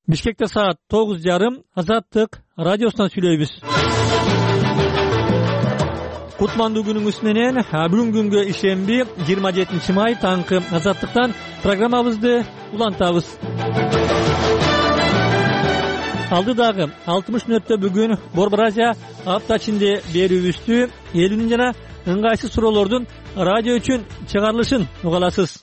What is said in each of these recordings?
Бишкекте саат 9:30 Азаттык радиосунан сүйлөйбүз. Кутмандуу күнүңүз менен. Бүгүнкү күнгө ишемби 27 май таңкы Азаттыктан программабызды улантабыз. Алдыдагы 60 мүнөттө бүгүн Борбор Азия апта ичинде берүүбүздү элүүнүн жана ыңгайсыз суроолордун радио үчүн чыгарылышын угаласыз.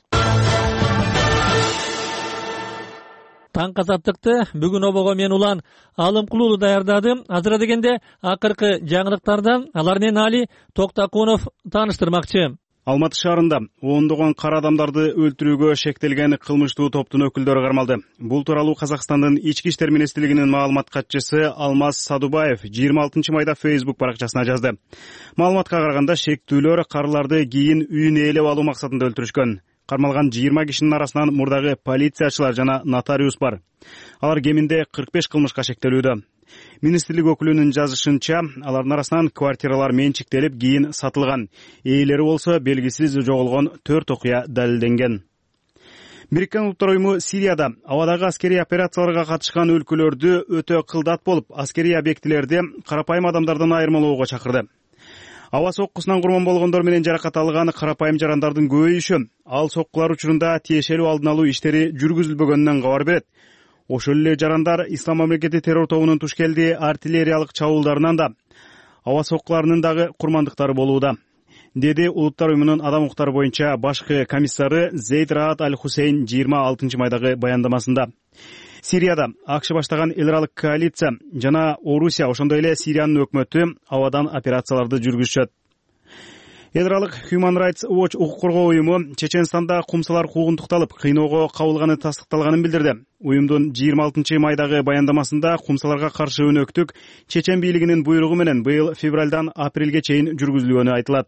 Таң Азаттыкты бүгүн обого мен улан Алымкулуу даярдадым. Азыр дегенде акыркы жаңылыктардан алар менен Али Токтакунов тааныштырмакчы. Алматы шаарында ондогон кара адамдарды өлтүрүүгө шектелген кылмыштуу топтун өкүлдөрү кармалды. Бул тууралуу Казакстандын ички иштер министрлигинин маалымат катчысы Алмаз Садубаев 26 майда Facebook баракчасына жазды. Маалыматка караганда шектүүлөр карыларды кийин үйүн ээлеп алуу максатында өлтүрүшкөн. Кармалган 20 кишинин арасынан мурдагы полициячылар жана нотариус бар. Алар кеминде 45 кылмышка шектелүүдө. Министрлик өкүлүнүн жазышынча, алардын арасынан квартиралар менчиктелип, кийин сатылган. Ээлери болсо белгисиз жоголгон 4 окуя далилденген. Бириккен Улуттар уюму Сирияда абадагы аскерий операцияларга катышкан өлкөлөрдү өтө кылдат болуп, аскерий объектилерди карапайым адамдардан айырмалоого чакырды. Аба соккусунан курман болгондор менен жаракат алган карапайым жарандардын көбөйүшү ал соккулар учурунда тиешелүү алдын алуу иштери жүргүзүлбөгөнүнөн кабар берет. Ошол эле жарандар Ислам мамлекети террор тобунун тушкелди артиллериялык чабуулдарынан да, аба соккуларынын дагы курмандыктары болууда, деди Улуттар уюмунун адам укуктары боюнча башкы комиссары Зейд Раат Аль-Хусейн 26 майдагы баяндамасында. Сирияда АКШ баштаган эл аралык коалиция жана Орусия, ошондой эле Сириянын өкмөтү абадан операцияларды жүргүзүшөт. Эл аралык Human Rights Watch укук коргоо уюму Чеченстанда кумсалар куугунтукталып, кыйноого кабылганы тастыкталганын билдирди. Уюмдун 26 майдагы баяндамасында кумсаларга каршы өнөктүк Чечен бийлигинин буйругу менен быйыл февралдан апрелге чейин жүргүзүлгөнү айтылат.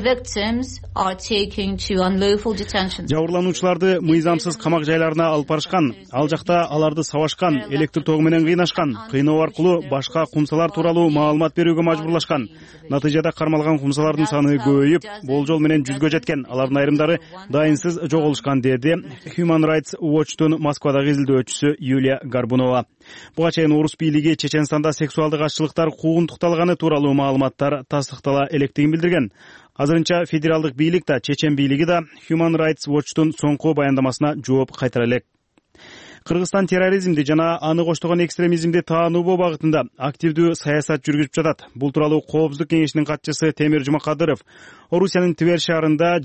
Жабырлануучуларды мыйзамсыз камак жайларына алып барышкан, ал жакта аларды сабашкан, электр тогу менен кыйнашкан, кыйноо аркылуу башка кумсалар тууралуу маалымат берүүгө мажбурлашкан. Натыйжада кармалган кумсалардын саны көбөйүп, болжол менен 100гө жеткен. Алардын айрымдары дайынсыз жоголушкан, деди Human Rights Watch'тун Москвадагы изилдөөчүсү Юлия Горбунова. Буга чейин орус бийлиги Чеченстанда сексуалдык ашчылыктар куугунтукталганы тууралуу маалыматтар тастыктала электигин билдирген. Азырынча федералдык бийлик да, Чечен бийлиги да Human Rights Watch'тун соңку баяндамасына жооп кайтара элек. Кыргызстан терроризмди жана аны коштогон экстремизмди таануу багытында активдүү саясат жүргүзүп жатат. Бул тууралуу Коопсуздук кеңешинин катчысы Темир Жумакадыров Орусиянын Тver шаарында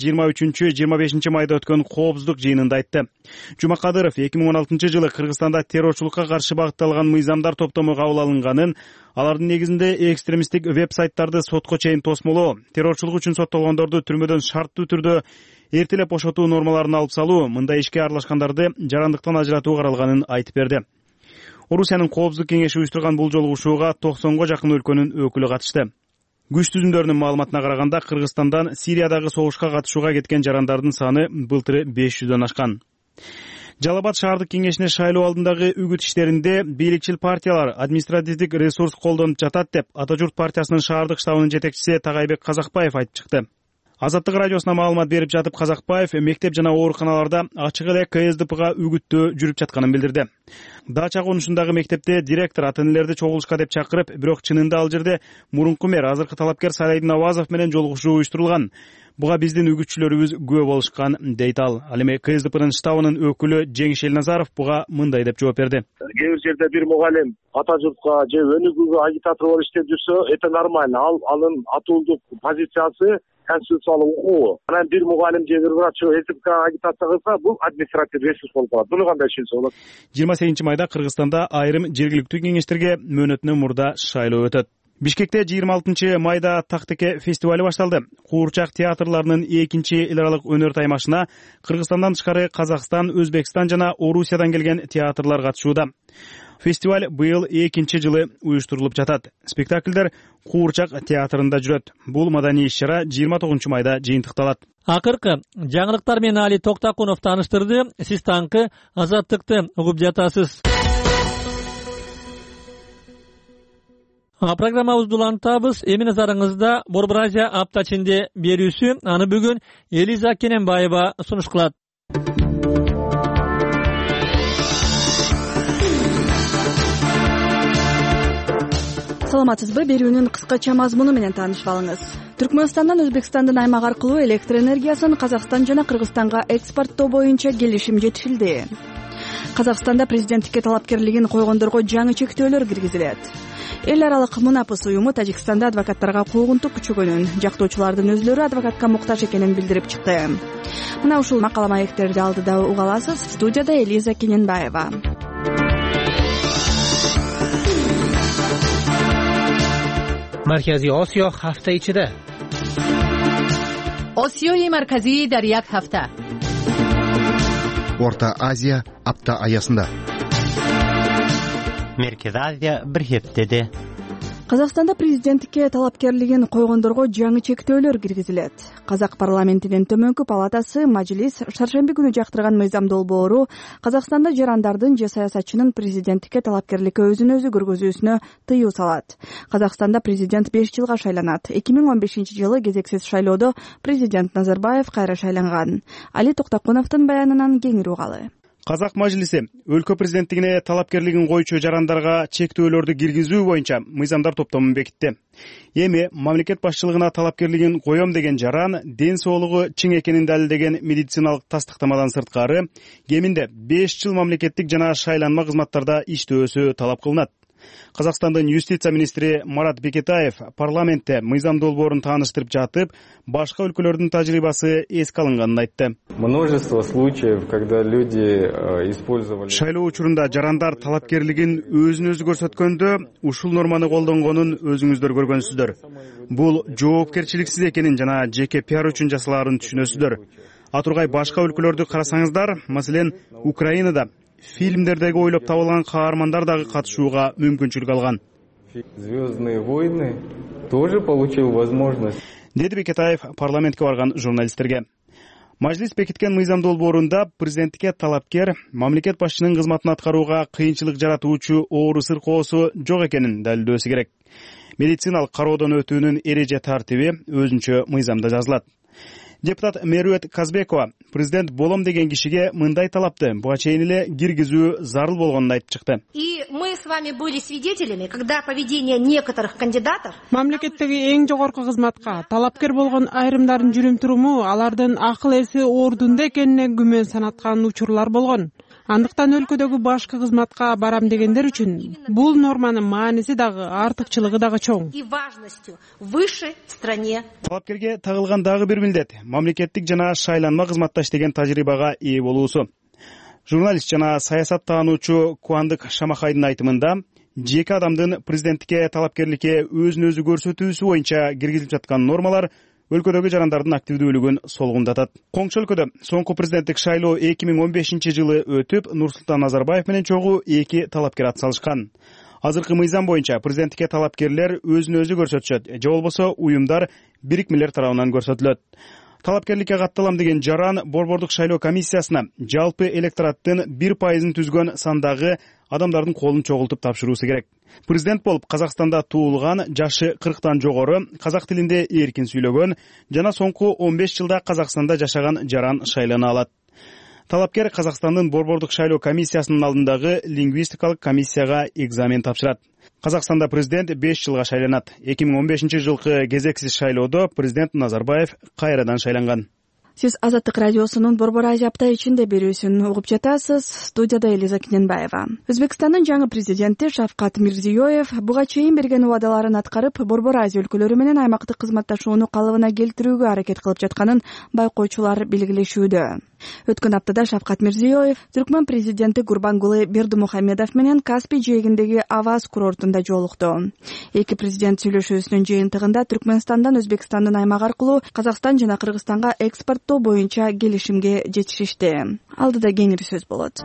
23-25 майда өткөн Коопсуздук жыйынында айтты. Жумакадыров 2016 жылы Кыргызстанда террорчулукка каршы багытталган мыйзамдар топтому кабыл алынганын, алардын негизинде экстремисттик веб-сайттарды сотко чейин тосмолоо, террорчулук үчүн соттолгондорду түрмөдөн шарттуу түрдө эртелеп бошотуу нормаларын алып салуу, мындай ишке аралашкандарды жарандыктан ажыратуу каралганын айтып берди. Орусиянын Коопсуздук кеңеши уюштурган бул жолугушууга 90го жакын өлкөнүн өкүлү катышты. Күч түзүмдөрүнүн маалыматына караганда, Кыргызстандан Сириядагы согушка катышууга кеткен жарандардын саны былтыры 500дөн ашкан. Жалал Абад шаардык кеңешине шайлоо алдындагы үгүт иштеринде бийликчил партиялар административдик ресурс колдонуп жатат деп Ата журт партиясынын шаардык штабынын жетекчиси Тагайбек Казакбаев айтып чыкты. Азаттык радиосуна маалымат берип жатып Казакбаев мектеп жана ооруканаларда ачык эле КСДПга үгүттөө жүрүп жатканын билдирди. Дача конушундагы мектепте директор ата-энелерди чогулушка деп чакырып, бирок чынында ал жерде мурунку мэр, азыркы талапкер Сайдин Авазов менен жолугушуу уюштурулган. Буга биздин үгүтчүлөрүбүз күбө болушкан, дейт ал. Ал эми КСДПнын штабынын өкүлү Жеңиш Элназаров буга мындай деп жооп берди. Кээ бир жерде бир мугалим ата журтка же өнүгүүгө агитатор болуп иштеп жүрсө, это нормально. Анын атуулдук позициясы конституциялык укугу. Анан бир мугалим же бир врач СПК агитация кылса, бул административдик ресурс болуп калат. Буну кандай түшүнсө болот? 28 майда Кыргызстанда айрым жергиликтүү кеңештерге мөөнөтүнөн мурда шайлоо өтөт. Бишкекте 26 майда Тактеке фестивали башталды. Куурчак театрларынын 2-эл аралык өнөр таймашына Кыргызстандан тышкары Казакстан, Өзбекстан жана Орусиядан келген театрлар катышууда. Фестиваль быйыл 2 жылы уюштурулуп жатат. Спектакльдер Куурчак театрында жүрөт. Бул маданий иш-чара 29 майда жыйынтыкталат. Акыркы жаңылыктар менен Али Токтакунов тааныштырды. Сиз таңкы Азаттыкты угуп жатасыз. Программабызды улантабыз. Эми назарыңызда Борбор Азия апта ичинде берүүсү. Аны бүгүн Элиза Кененбаева сунуш кылат. саламатсызбы? Берүүнүн кыскача мазмуну менен таанышып алыңыз. Түркмөнстандан Өзбекстандын аймак аркылуу электр энергиясын Казакстан жана Кыргызстанга экспорттоо боюнча келишим жетишилди. Казакстанда президенттикке талапкерлигин койгондорго жаңы чектөөлөр киргизилет. Эл аралык Мунапыс уюму Тажикстанда адвокаттарга куугунтук күчөгөнүн, жактоочулардын өзлөрү адвокатка муктаж экенин билдирип чыкты. Мына ушул макала маектерди алдыда уга аласыз. Студияда Элиза Кененбаева. مرکزی آسیا هفته ichida. آسیای مرکزی در یک هفته. Орта Азия апта аясында. Merkezi Азия bir heftede. Казакстанда президенттикке талапкерлигин койгондорго жаңы чектөөлөр киргизилет. Казак парламентинин төмөнкү палатасы Мажлис шаршемби күнү жактырган мыйзам долбоору Казакстанда жарандардын же саясатчынын президенттикке талапкерликке өзүн өзү көргөзүүсүнө тыюу салат. Казакстанда президент 5 жылга шайланат. 2015-жылы кезексиз шайлоодо президент Назарбаев кайра шайланган. Али Токтакуновдун баянынан кеңири угалы. Казак мажлиси өлкө президенттигине талапкерлигин койчу жарандарга чектөөлөрдү киргизүү боюнча мыйзамдар топтомун бекитти. Эми мамлекет башчылыгына талапкерлигин коем деген жаран ден соолугу чың экенин далилдеген медициналык тастыктамадан сырткары кеминде 5 жыл мамлекеттик жана шайланма кызматтарда иштөөсү талап кылынат. Казакстандын юстиция министри Марат Бекетаев парламентте мыйзам долбоорун тааныштырып жатып, башка өлкөлөрдүн тажрыйбасы эске алынганын айтты. Множество случаев, когда люди использовали... Шайлоо учурунда жарандар талапкерлигин өзүн өзү көрсөткөндө ушул норманы колдонгонун өзүңүздөр көргөнсүздөр. Бул жоопкерчиликсиз экенин жана жеке пиар үчүн жасалаарын түшүнөсүздөр. Атургай башка өлкөлөрдү карасаңыздар, маселен, Украинада фильмдердеги ойлоп табылган каармандар дагы катышууга мүмкүнчүлүк алган. Звездные войны тоже получил возможность. Деди Бекетаев парламентке барган журналисттерге. Мажлис бекиткен мыйзам долбоорунда президенттикке талапкер мамлекет башчынын кызматын аткарууга кыйынчылык жаратуучу оору сыркоосу жок экенин далилдөөсү керек. Медициналык кароодон өтүүнүн эреже тартиби өзүнчө мыйзамда жазылат. Депутат Мерует Казбекова президент болом деген кишиге мындай талапты буга чейин эле киргизүү зарыл болгонун айтып чыкты. И мы с вами были свидетелями, когда поведение некоторых кандидатов... Мамлекеттеги эң жогорку кызматка талапкер болгон айрымдардын жүрүм-туруму алардын акыл эси ордунда экенине күмөн санаткан учурлар болгон. Андыктан өлкөдөгү башкы кызматка барам дегендер үчүн бул норманын мааниси дагы артыкчылыгы дагы чоң. И важностью выше в стране. Талапкерге тагылган дагы бир милдет мамлекеттик жана шайланма кызматта иштеген тажрыйбага ээ болуусу. Журналист жана саясаттаануучу Куандык Шамахайдын айтымында жеке адамдын президенттикке талапкерликке өзүн өзү көрсөтүүсү боюнча киргизилип жаткан нормалар өлкөдөгү жарандардын активдүүлүгүн солгундатат. Коңшу өлкөдө соңку президенттик шайлоо 2015-жылы өтүп, Нурсултан Назарбаев менен чогуу 2 талапкер атсалышкан. Азыркы мыйзам боюнча президенттикке талапкерлер өзүн өзү көрсөтүшөт, же болбосо уюмдар бирикмелер тарабынан көрсөтүлөт. Талапкерликке катталам деген жаран Борбордук шайлоо комиссиясына жалпы электораттын 1% түзгөн сандагы адамдардын колун чогултуп тапшыруусу керек. Президент болуп Казакстанда туулган, жашы 40тан жогору, казак тилинде эркин сүйлөгөн жана соңку 15 жылда Казакстанда жашаган жаран шайлана алат. Талапкер Казакстандын Борбордук шайлоо комиссиясынын алдындагы лингвистикалык комиссияга экзамен тапшырат. Казакстанда президент 5 жылга шайланат. 2015-жылкы кезексиз шайлоодо президент Назарбаев кайрадан шайланган. Сиз Азаттык радиосунун Борбор Азия апта ичинде берүүсүн угуп жатасыз. Студияда Элиза Кененбаева. Өзбекстандын жаңы президенти Шавкат Мирзиёев буга чейин берген убадаларын аткарып, Борбор Азия өлкөлөрү менен аймактык кызматташууну калыбына келтирүүгө аракет кылып жатканын байкоочулар белгилешүүдө. Өткөн аптада Шавкат Мирзиёев Түркмөн президенти Гурбангулы Бердимухамедов менен Каспий жээгиндеги Аваз курортунда жолукту. Эки президент сүйлөшүүсүнүн жыйынтыгында Түркмөнстандан Өзбекстандын аймак аркылуу Казакстан жана Кыргызстанга экспорттоо боюнча келишимге жетишишти. Алдыда кеңири сөз болот.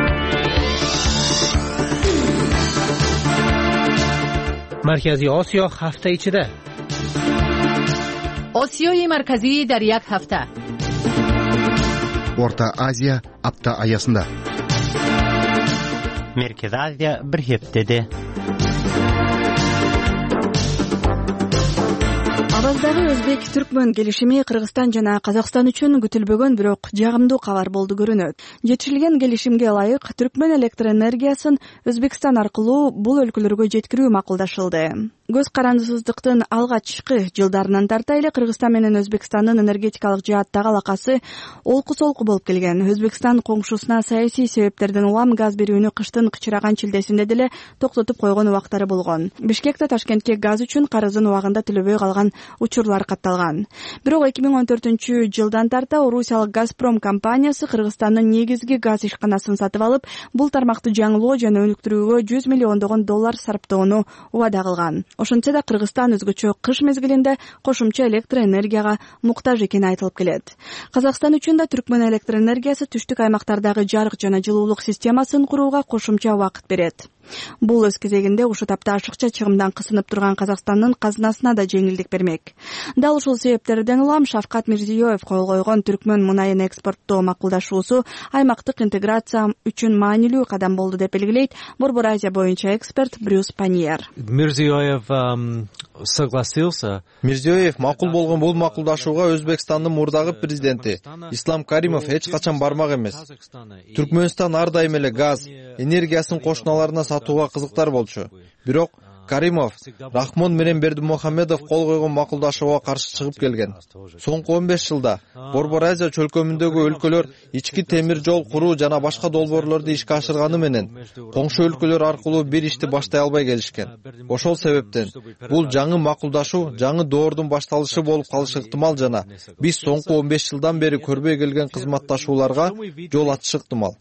Markaziy Osiyo hafta ichida. آسیای مرکزی در یک هفته. Орта Азия апта аясында. Merkezi Азия bir heftede. Аваздагы өзбек-түркмөн келишими Кыргызстан жана Казакстан үчүн күтүлбөгөн бирок жагымдуу кабар болду көрүнөт. Жетишилген келишимге ылайык түркмөн электроэнергиясын Өзбекстан аркылуу бул өлкөлөргө жеткирүү макулдашылды. Көз карандысыздыктын алгачкы жылдарынан тарта эле Кыргызстан менен Өзбекстандын энергетикалык жааттагы алакасы олку-солку болуп келген. Өзбекстан коңшусуна саясий себептерден улам газ берүүнү кыштын кычыраган чилдесинде деле токтотуп койгон убактары болгон. Бишкекте Ташкентке газ үчүн карызын убагында төлөбөй калган учурлар катталган. Бирок 2014-жылдан тарта Орусиялык Газпром компаниясы Кыргызстандын негизги газ ишканасын сатып алып, бул тармакты жаңылоо жана өнүктүрүүгө $100 миллион сарптоону убада кылган. Ошентсе да Кыргызстан өзгөчө кыш мезгилинде кошумча электроэнергияга муктаж экени айтылып келет. Казакстан үчүн да түркмөн электроэнергиясы түштүк аймактардагы жарык жана жылуулук системасын курууга кошумча убакыт берет. Бул өз кезегинде ушул тапта ашыкча чыгымдан кысынып турган Казакстандын казынасына да жеңилдик бермек. Дал ушул себептерден улам Шавкат Мирзиёев кол койгон түркмөн мунайын экспорттоо макулдашуусу аймактык интеграция үчүн маанилүү кадам болду деп белгилейт Борбор Азия боюнча эксперт Брюс Паньер. Мирзиёев макул болгон бул макулдашууга Өзбекстандын мурдагы президенти Ислам Каримов эч качан бармак эмес. Түркмөнстан ар дайым эле газ, энергиясын кошуналарына сатууга кызыктар болчу. Бирок Каримов Рахмон менен Бердимухамедов кол койгон макулдашууга каршы чыгып келген. Соңку 15 жылда Борбор Азия чөлкөмүндөгү өлкөлөр ички темир жол куруу жана башка долбоорлорду ишке ашырганы менен коңшу өлкөлөр аркылуу бир ишти баштай албай келишкен. Ошол себептен бул жаңы макулдашуу жаңы доордун башталышы болуп калышы ыктымал жана биз соңку 15 жылдан бери көрбөй келген кызматташууларга жол ачышы ыктымал.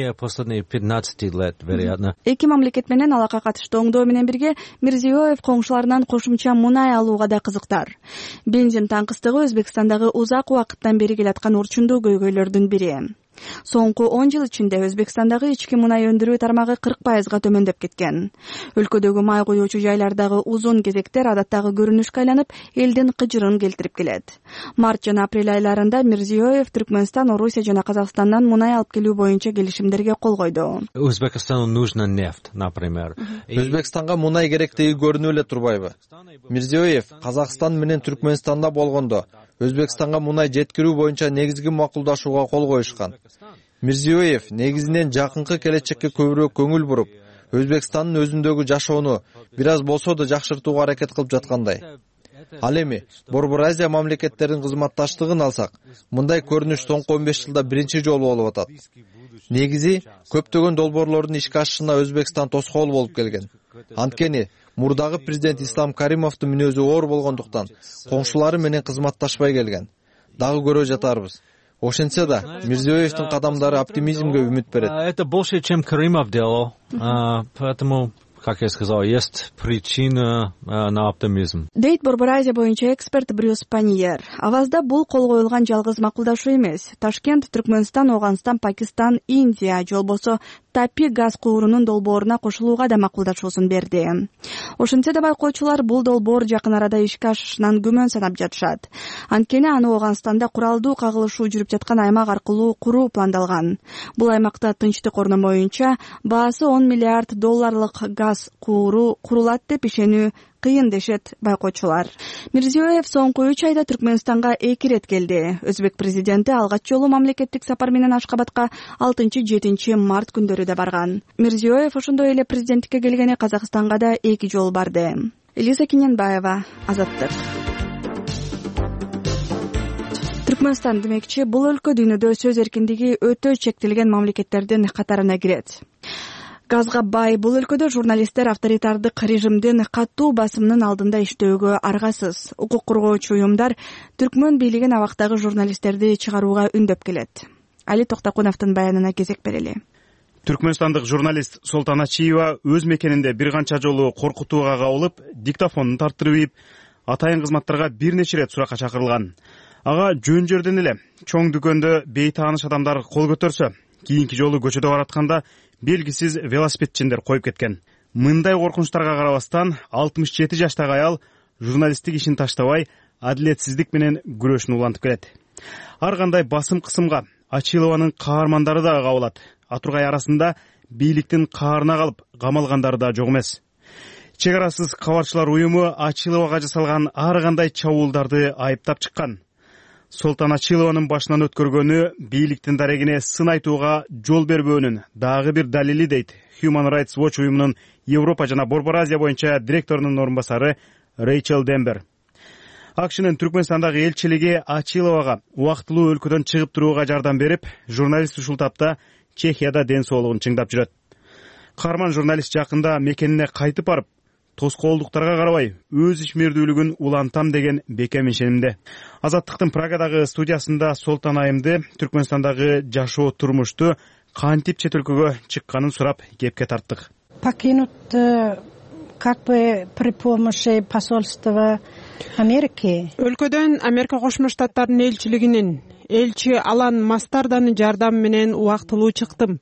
Эки мамлекет менен алака катыштуу оңдоо менен бирге Мирзиёев коңшуларынан кошумча мунай алууга да кызыктар. Бензин таңкыстыгы Өзбекстандагы узак убакыттан бери келаткан урчундуу көйгөйлөрдүн бири. Соңку 10 жыл ичинде Өзбекстандагы ички мунай өндүрүү тармагы 40%га төмөндөп кеткен. Өлкөдөгү май куюучу жайлардагы узун кезектер адаттагы көрүнүшкө айланып, элдин кыжырын келтирип келет. Март жана апрель айларында Мирзиёев Түркмөнстан, Орусия жана Казакстандан мунай алып келүү боюнча келишимдерге кол койду. Өзбекстанга нужна нефть, например. Өзбекстанга мунай керектиги көрүнүп эле турбайбы? Мирзиёев Казакстан менен Түркмөнстанда болгондо Өзбекстанга мунай жеткирүү боюнча негизги макулдашууга кол коюшкан. Мирзиёев негизинен жакынкы келечекке көбүрөөк көңүл буруп, Өзбекстандын өзүндөгү жашоону бир аз болсо да жакшыртууга аракет кылып жаткандай. Ал эми Борбор Азия мамлекеттеринин кызматташтыгын алсак, мындай көрүнүш соңку 15 жылда биринчи жолу болуп атат. Негизи көптөгөн долбоорлордун ишке ашышына Өзбекстан тоскоол болуп келген. Анткени мурдагы президент Ислам Каримовдун мүнөзү оор болгондуктан коңшулары менен кызматташпай келген. Дагы көрө жатарбыз. Ошентсе да Мирзиёевдин кадамдары оптимизмге үмүт берет. Это больше, чем Каримов делал, поэтому, как я сказал, есть причина на оптимизм. Дейт Борбор Азия боюнча эксперт Брюс Паньер. Авазда бул кол коюлган жалгыз макулдашуу эмес. Ташкент, Түркмөнстан, Оганстан, Пакистан, Индия жолбосо Тапи газ куурунун долбооруна кошулууга да макулдашуусун берди. Ошентсе да байкоочулар бул долбоор жакын арада ишке ашышынан күмөн санап жатышат. Анткени аны Оганстанда куралдуу кагылышуу жүрүп жаткан аймак аркылуу куруу пландалган. Бул аймакта тынчтык орноо боюнча баасы $10 миллиард газ кууру курулат деп ишенүү кыйын дешет байкоочулар. Мирзиёев соңку 3 айда Түркмөнстанга 2 рет келди. Өзбек президенти алгач жолу мамлекеттик сапар менен Ашкабадка 6-7 март күндөрү да барган. Мирзиёев ошондой эле президенттикке келгени Казакстанга да 2 жолу барды. Элиза Киненбаева, Азаттык. Түркмөнстан демекчи бул өлкө дүйнөдө сөз эркиндиги өтө чектелген мамлекеттердин катарына кирет. Газга бай бул өлкөдө журналисттер авторитардык режимдин катуу басымынын алдында иштөөгө аргасыз. Укук коргоочу уюмдар түркмөн бийлигин абактагы журналисттерди чыгарууга үндөп келет. Али Токтакуновдун баянына кезек берели. Түркмөнстандык журналист Солтан Ачиева өз мекенинде бир канча жолу коркутууга кабылып, диктофонун тарттырып ийип, атайын кызматтарга бир нече рет суракка чакырылган. Ага жөн жерден эле чоң дүкөндө бейтааныш адамдар кол көтөрсө, кийинки жолу көчөдө баратканда белгисиз велосипедчиндер коюп кеткен. Мындай коркунучтарга карабастан 67 жаштагы аял журналисттик ишин таштабай, адилетсиздик менен күрөшүн улантып келет. Ар кандай басым кысымга Ачилованын каармандары да кабылат. Атургай арасында бийликтин каарына калып камалгандары да жок эмес. чек арасыз кабарчылар уюму Ачиловага жасалган ар кандай чабуулдарды айыптап чыккан. Солтан Ачилованын башынан өткөргөнү бийликтин дарегине сын айтууга жол бербөөнүн дагы бир далили дейт Human Rights Watch уюмунун Европа жана Борбор Азия боюнча директорунун орун басары Рейчел Дембер. АКШнын Түркмөнстандагы элчилиги Ачиловага убактылуу өлкөдөн чыгып турууга жардам берип, журналист ушул тапта Чехияда ден соолугун чыңдап жүрөт. Каарман журналист жакында мекенине кайтып барып, тоскоолдуктарга карабай өз ишмердүүлүгүн улантам деген бекем ишенимде. Азаттыктын Прагадагы студиясында Солтан айымды Түркмөнстандагы жашоо турмушту кантип чет өлкөгө чыкканын сурап кепке тарттык. Покинут как бы при помощи посольства Америки. Өлкөдөн Америка Кошмо Штаттарынын элчилигинин элчи Алан Мастарданын жардамы менен убактылуу чыктым.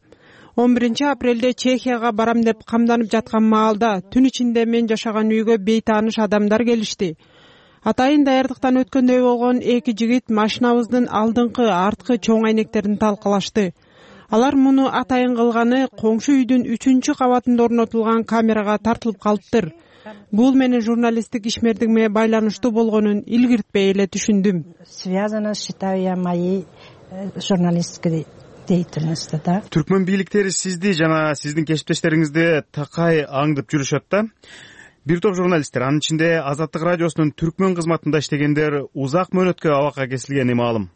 11-апрелде Чехияга барам деп камданып жаткан маалда түн ичинде мен жашаган үйгө бейтааныш адамдар келишти. Атайын даярдыктан өткөндөй болгон эки жигит машинабыздын алдыңкы, арткы чоң айнектерин талкалашты. Алар муну атайын кылганы коңшу үйдүн 3-чү кабатында орнотулган камерага тартылып калыптыр. Бул менин журналисттик ишмердигиме байланыштуу болгонун илгиртпей эле түшүндүм. Связано, считаю я, моей журналистской деятельности, да. Түркмөн бийликтери сизди жана сиздин кесиптештериңизди такай аңдып жүрүшөт да. Бир топ журналисттер, анын ичинде Азаттык радиосунун Түркмөн кызматында иштегендер узак мөөнөткө абакка кесилгени маалым.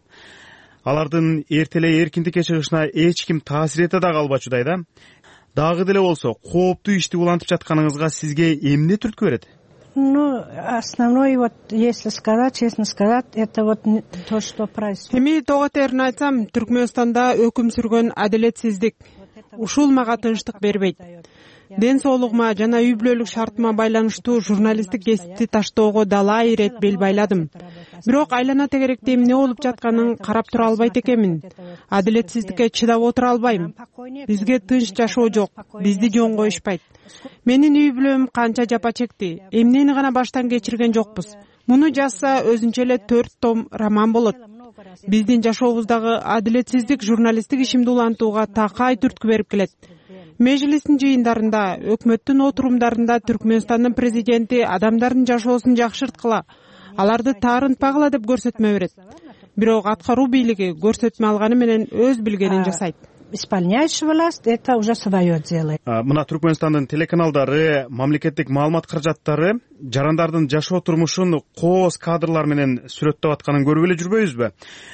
Алардын эртелей эркиндикке чыгышына эч ким таасир эте да калбачудай да. Дагы деле болсо, кооптуу ишти улантып жатканыңызга сизге эмне түрткү берет? Ну, основной, вот, если сказать, честно сказать, это вот то, что происходит. Эми того терин айтсам, Түркмөнстанда өкүм сүргөн адилетсиздик. Ушул мага тынчтык бербейт. Ден соолугума жана үй бүлөлүк шартыма байланыштуу журналисттик кесипти таштоого далай ирет бел байладым. Бирок айлана тегеректе эмне болуп жатканын карап тура албайт экенмин. Адилетсиздикке чыдап отура албайм. Бизге тынч жашоо жок, бизди жөн коюшпайт. Менин үй бүлөм канча жапа чекти, эмнени гана баштан кечирген жокпуз. Муну жазса өзүнчө эле 4 том роман болот. Биздин жашообуздагы адилетсиздик журналисттик ишимди улантууга такай түрткү берип келет. Мejlisin жыйындарында, өкмөттүн отурумдарында Түркмөнстандын президенти адамдардын жашоосун жакшырткыла, аларды таарынтпагыла деп көрсөтмө берет. Бирок аткаруу бийлиги көрсөтмө алганы менен өз билгенин жасайт. Исполняющая власть это уже свое дело. Мына Түркмөнстандын телеканалдары, мамлекеттик маалымат каражаттары жарандардын жашоо турмушун кооз кадрлар менен сүрөттөп атканын көрүп эле жүрбөйбүзбү?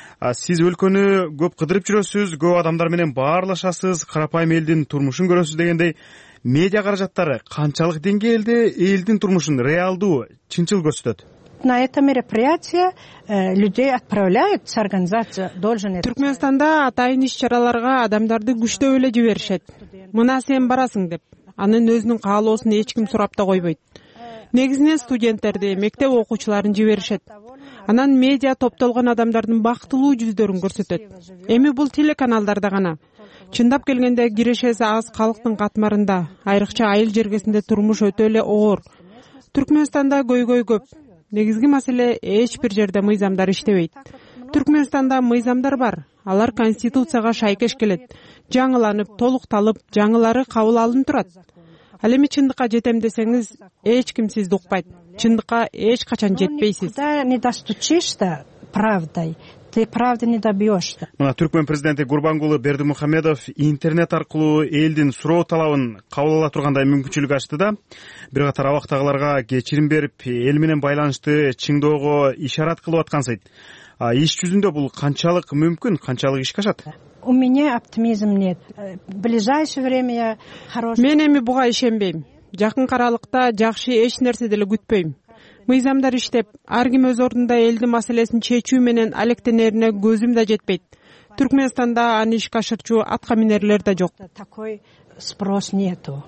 Сиз өлкөнү көп кыдырып жүрөсүз, көп адамдар менен баарлашасыз, карапайым элдин турмушун көрөсүз дегендей, медиа каражаттары канчалык деңгээлде элдин турмушун реалдуу, чынчыл көрсөтөт? На это мероприятие людей отправляют с организацией должен. Түркмөнстанда атайын иш-чараларга адамдарды күчтөп эле жиберишет. Мына сен барасың деп. Анын өзүнүн каалоосун эч ким сурап да койбойт. Негизинен студенттерди, мектеп окуучуларын жиберишет. Анан медиа топтолгон адамдардын бактылуу жүздөрүн көрсөтөт. Эми бул телеканалдарда гана. Чындап келгенде кирешеси аз калктын катмарында, айрыкча айыл жергесинде турмуш өтө эле оор. Түркмөнстанда көйгөй көп. Негизги маселе эч бир жерде мыйзамдар иштебейт. Түркмөнстанда мыйзамдар бар. Алар конституцияга шайкеш келет. Жаңыланып, толукталып, жаңылары кабыл алынып турат. Ал эми чындыкка жетем десеңиз, эч ким сизди укпайт. Чындыкка эч качан жетпейсиз. Не достучишься правдой, ты правды не добьешься. Мына Түркмөн президенти Гурбангулы Бердимухамедов интернет аркылуу элдин суроо талабын кабыл ала тургандай мүмкүнчүлүк ачты да. Бир катар абактагыларга кечирим берип, эл менен байланышты чыңдоого ишарат кылып аткансыйт. Иш жүзүндө бул канчалык мүмкүн, канчалык ишке ашат? У меня оптимизм нет. В ближайшее время я хороший. Мен эми буга ишенбейм. Жакын аралыкта жакшы эч нерсе деле күтпөйм. Мыйзамдар иштеп, ар ким өз ордунда элдин маселесин чечүү менен алектенерине көзүм да жетпейт. Түркмөнстанда аны ишке ашырчу атка минерлер да жок. Такой спрос нету.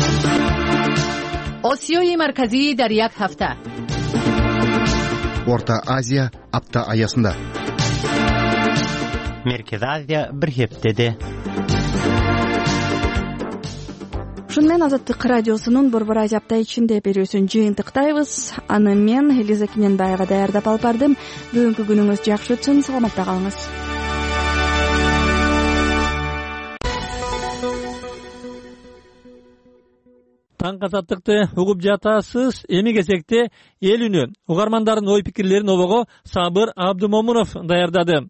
осиёи марказӣ дар як ҳафта. Орта Азия апта аясында. Merkez Азия bir heftede. Ушун менен Азаттык радиосунун Борбор Азия апта ичинде берүүсүн жыйынтыктайбыз. Аны мен Элиза Киненбаева даярдап алып бардым. Бүгүнкү күнүңүз жакшы өтсүн, саламатта калыңыз. Таң азаттыкты угуп жатасыз. Эми кезекте эл үнү угармандардын ой пикирлерин обого Сабыр Абдумомунов даярдады.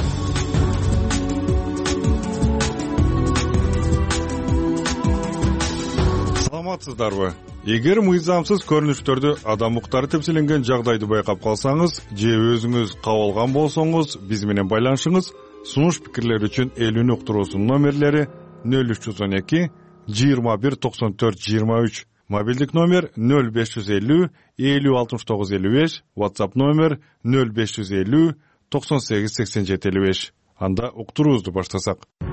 Саламатсыздарбы? Эгер мыйзамсыз көрүнүштөрдү адам укуктары тепселенген жагдайды байкап калсаңыз же өзүңүз кабылган болсоңуз, биз менен байланышыңыз. Сунуш пикирлер үчүн эл үнү уктуруусунун номерлери 0312 21 94 23, мобилдик номер 0550 50 69 55, WhatsApp номер 0550 98 87 55. Анда уктуруубузду баштасак.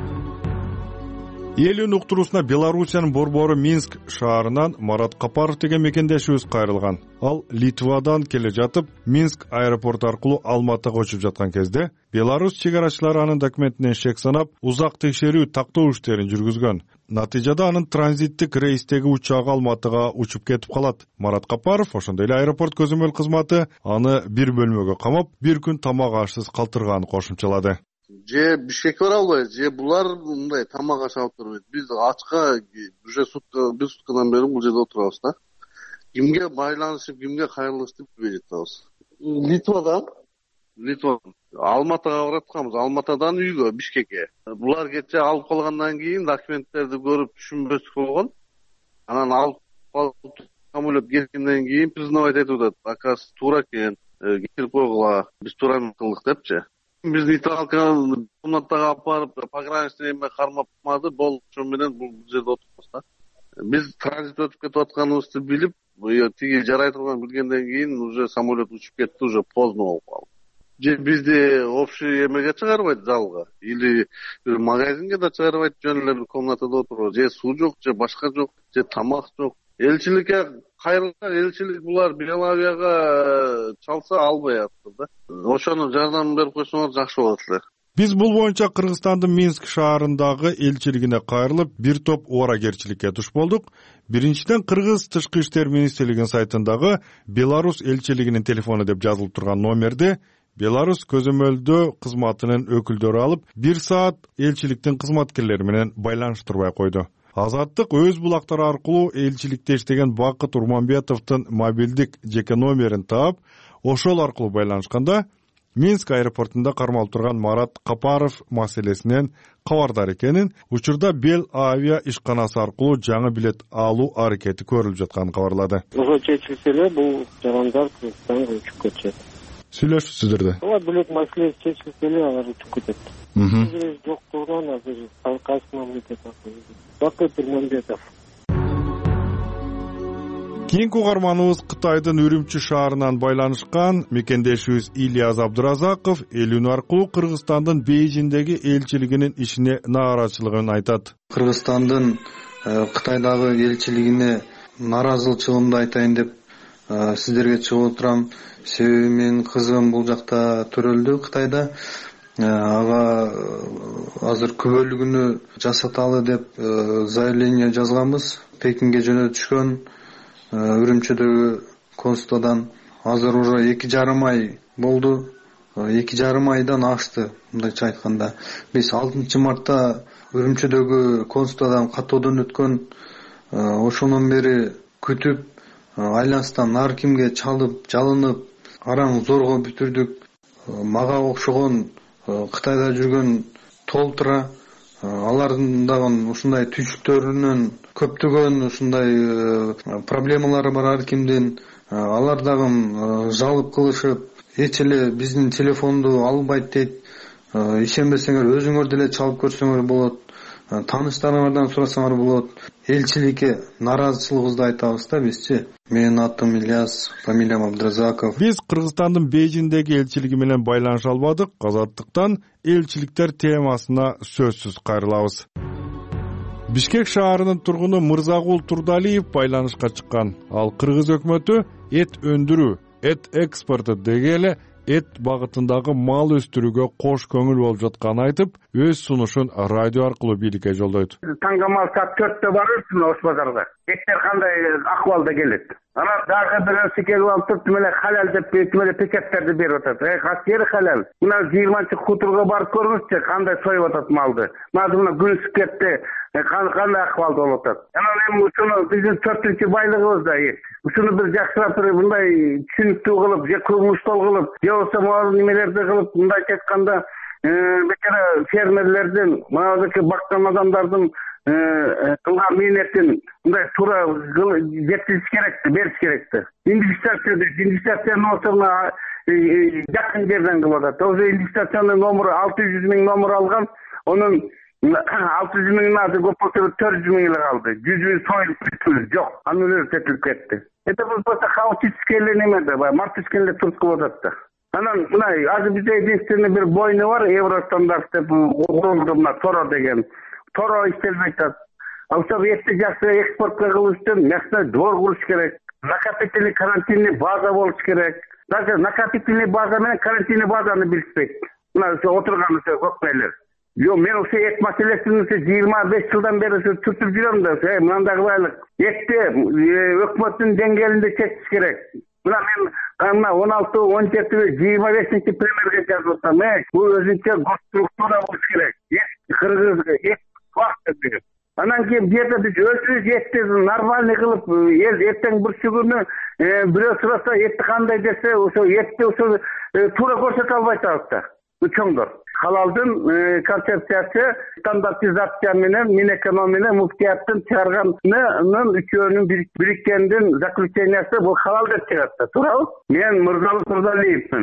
Эл үнү уктуруусуна Белоруссиянын борбору Минск шаарынан Марат Капаров деген мекендешибиз кайрылган. Ал Литвадан келе жатып, Минск аэропорту аркылуу Алматыга учуп жаткан кезде Беларусь чегарачылары анын документинен шек санап, узак текшерүү тактоо иштерин жүргүзгөн. Натыйжада анын транзиттик рейстеги учагы Алматыга учуп кетип калат. Марат Капаров ошондой эле аэропорт көзөмөл кызматы аны бир бөлмөгө камап, бир күн тамак ашсыз калтырганын кошумчалады. Же Бишкекке бара албайбыз, же булар мындай тамак аш алып турбайт. Биз ачка уже бир суткадан бери бул жерде отурабыз да. Кимге байланышып, кимге кайрылышты билбей жатабыз. Литва. Алматыга баратканбыз. Алматыдан үйгө, Бишкекке. Булар кече алып калгандан кийин документтерди көрүп түшүнбөстүк болгон. Анан алып калып камылып кеткенден кийин признавать этип атат. Акасы туура экен, кечирип койгула, биз туура кылдык депчи. Биз нейтралканы комнатага алып барып, пограничный эме кармап калмады, болчу менен бул жерде отурбуз да. Биз транзит өтүп кетип атканыбызды билип, тиги жарай турган билгенден кийин уже самолет учуп кетти, уже поздно болуп калды. Же бизди общий эмеге чыгарбайт, залга, или магазинге да чыгарбайт, жөн эле бир комнатада отурбуз. Же суу жок, же башка жок, же тамак жок. Элчиликке кайрылган, элчилик булар Белавияга чалса албай атты да. Ошону жардам берип койсоңор жакшы болот эле. Биз бул боюнча Кыргызстандын Минск шаарындагы элчилигине кайрылып, бир топ убаракерчиликке туш болдук. Биринчиден, Кыргыз Тышкы иштер министрлигинин сайтындагы Беларусь элчилигинин телефону деп жазылып турган номерди Беларусь көзөмөлдөө кызматынын өкүлдөрү алып, 1 саат элчиликтин кызматкерлери менен байланыштырбай койду. Азаттык өз булактары аркылуу элчиликте иштеген Бакыт Урманбетовдун мобилдик жеке номерин таап, ошол аркылуу байланышканда Минск аэропортунда кармалып турган Марат Капаров маселесинен кабардар экенин, учурда Бел Авиа ишканасы аркылуу жаңы билет алуу аракети көрүлүп жатканын кабарлады. Ошо чечилсе эле бул жарандар Кыргызстанга учуп кетет. Сүйлөшүпсүздөр да. Ооба, билет маселеси чечилсе эле алар учуп кетет. Жок турган азыр кайсы мамлекет аркылуу. Бакыт Урманбетов. Кийинки угарманыбыз Кытайдын Үрүмчү шаарынан байланышкан мекендешибиз Ильяс Абдуразаков эл үнү аркылуу Кыргызстандын Бейжиңдеги элчилигинин ишине нааразычылыгын айтат. Кыргызстандын Кытайдагы элчилигине нааразычылыгымды айтайын деп сиздерге чыгып отурам. Себеби менин кызым бул жакта төрөлдү Кытайда. Ага азыр күбөлүгүнү жасаталы деп заявление жазганбыз. Пекинге жөнөтүшкөн Үрүмчүдөгү консулдан. Азыр уже 2,5 ай болду. 2,5 айдан ашты, мындайча айтканда. Биз 6 мартта Үрүмчүдөгү консулдан каттоодон өткөн, ошондон бери күтүп, айланыстан ар кимге чалып, жалынып, араң зорго бүтүрдүк. Мага окшогон Кытайда жүргөн толтура, алардын дагы ушундай түйшүктөрүнөн көптөгөн ушундай проблемалары бар ар кимдин. Алар дагы жалып кылышып, эч эле биздин телефонду албайт дейт. Ишенбесеңер өзүңөр деле чалып көрсөңөр болот. Тааныштарыңардан сурасаңар болот. Элчиликке нааразычылыгыбызды айтабыз да бизчи. Менин атым Ильяс, фамилиям Абдуразаков. Биз Кыргызстандын Бейжиңдеги элчилиги менен байланыша албадык. Азаттыктан элчиликтер темасына сөзсүз кайрылабыз. Бишкек шаарынын тургуну Мырзагул Турдалиев байланышка чыккан. Ал Кыргыз өкмөтү эт өндүрүү, эт экспорту дегеле эт багытындагы мал өстүрүүгө кош көңүл болуп жатканын айтып, өз сунушун радио аркылуу бийликке жолдойт. Таңгамал саат 4-тө барырсың Ош базарга. эттер кандай акыбалда келет. Анан дагы бирөөсү келип алып туруп тимеле халал деп тимеле пакеттерди берип атат. Кантери халал? Мына 20-хуторго барып көрүңүзчү, кандай союп атат малды. Мына күнүсүп кетти. Кандай акыбалда болуп атат. Анан эми ушуну биздин 4-байлыгыбыз да ушуну бир жакшырап мындай түшүнүктүү кылып, же кылмыштол кылып, же болбосо могу немелерди кылып, мындайча айтканда бекер фермерлердин, магадагы баккан адамдардын кылган мээнетин мындай туура жеткизиш керекти, бериш керекти. Индексацияны болсо жакын жерден кылып атат. Уже индексациянын номеру 600 000 номер алган, онун 600 000 аты көп болсо 400 000 эле калды. 100 000 союлуп бүттү. Жок, анын өзү сетилип кетти. Это просто хаотический элемент, мартышкин эле туруп кылып атат да. Анан мына азыр бизде единственный бир бойны бар, Евростандарт деп курулду, мына Торо деген. Торо иштелбей атат. Ошол этти жакшы экспортко кылыш үчүн жакшы двор куруш керек. Накопительный карантинный база болуш керек. Даже накопительный база менен карантинный базаны билишпейт. Мына ошо отурган көкмөйлөр. Жок, мен ошо эт маселесин 25 жылдан бери түртүп жүрөм да, мындагы байлык. Этти өкмөттүн деңгээлинде чечиш керек. Мына мен 16-17-25 премьерге жазып атам. Бул өзүнчө госструктура болуш керек. Кыргыз эт факты. Анан кийин жерде биз өзүбүз этти нормальный кылып, эртең бурчу күнү бирөө сураса этти кандай десе, ошо этти ошо туура көрсөтө албай атабыз да. Чоңдор. Халалдын концепциясы стандартизация менен Минэкономия муфтияттын чыгарганын үчөөнүн бириккендин заключениясы бул халал деп чыгат да. Туурабы? Мен Мырзалык Мырзалиевмин.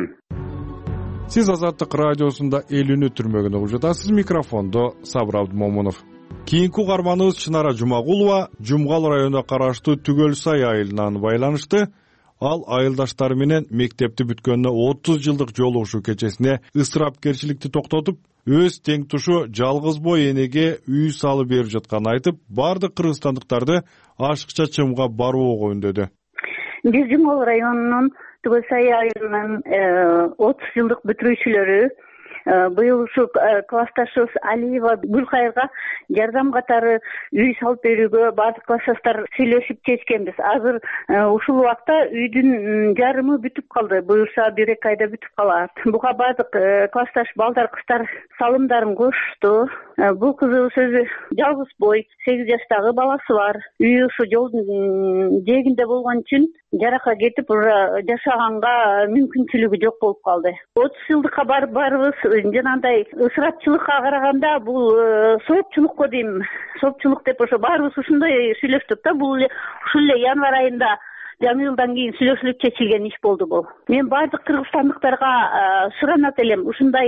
Сиз Азаттык радиосунда эл үнү түрмөгүн угуп жатасыз. Микрофондо Сабыр Абдымомунов. Кийинки угарманыбыз Чынара Жумагулова Жумгал районуна караштуу Түгөл Сай айылынан байланышты. Ал айылдаштары менен мектепти бүткөнүнө 30 жылдык жолугушуу кечесине ысырапкерчиликти токтотуп, өз тең тушу жалгыз бой энеге үй салып берип жатканын айтып, бардык кыргызстандыктарды ашыкча чымга барууга үндөдү. Биз Жумгал районунун Түгөл Сай айылынын 30 жылдык бүтүрүүчүлөрү быйыл ушу классташыбыз Алиева Гүлкайырга жардам катары үй салып берүүгө бардык классташтар сүйлөшүп чечкенбиз. Азыр ушул убакта үйдүн жарымы бүтүп калды. Буюрса 1-2 айда бүтүп калат. Буга бардык классташ балдар, кыздар салымдарын кошту. Бул кызыбыз өзү жалгыз бой, 8 жаштагы баласы бар. Үйү ушу жолдун жээгинде болгон үчүн жаракка кетип, жашаганга мүмкүнчүлүгү жок болуп калды. 30 жылдыкка барыбыз жанагындай ысырапчылыкка караганда бул соопчулукко дейм. Соопчулук деп ошо баарыбыз ушундай сүйлөштүк да. Бул ушул эле январь айында жаңы жылдан кийин сүйлөшүлүп чечилген иш болду бул. Мен бардык кыргызстандыктарга суранат элем, ушундай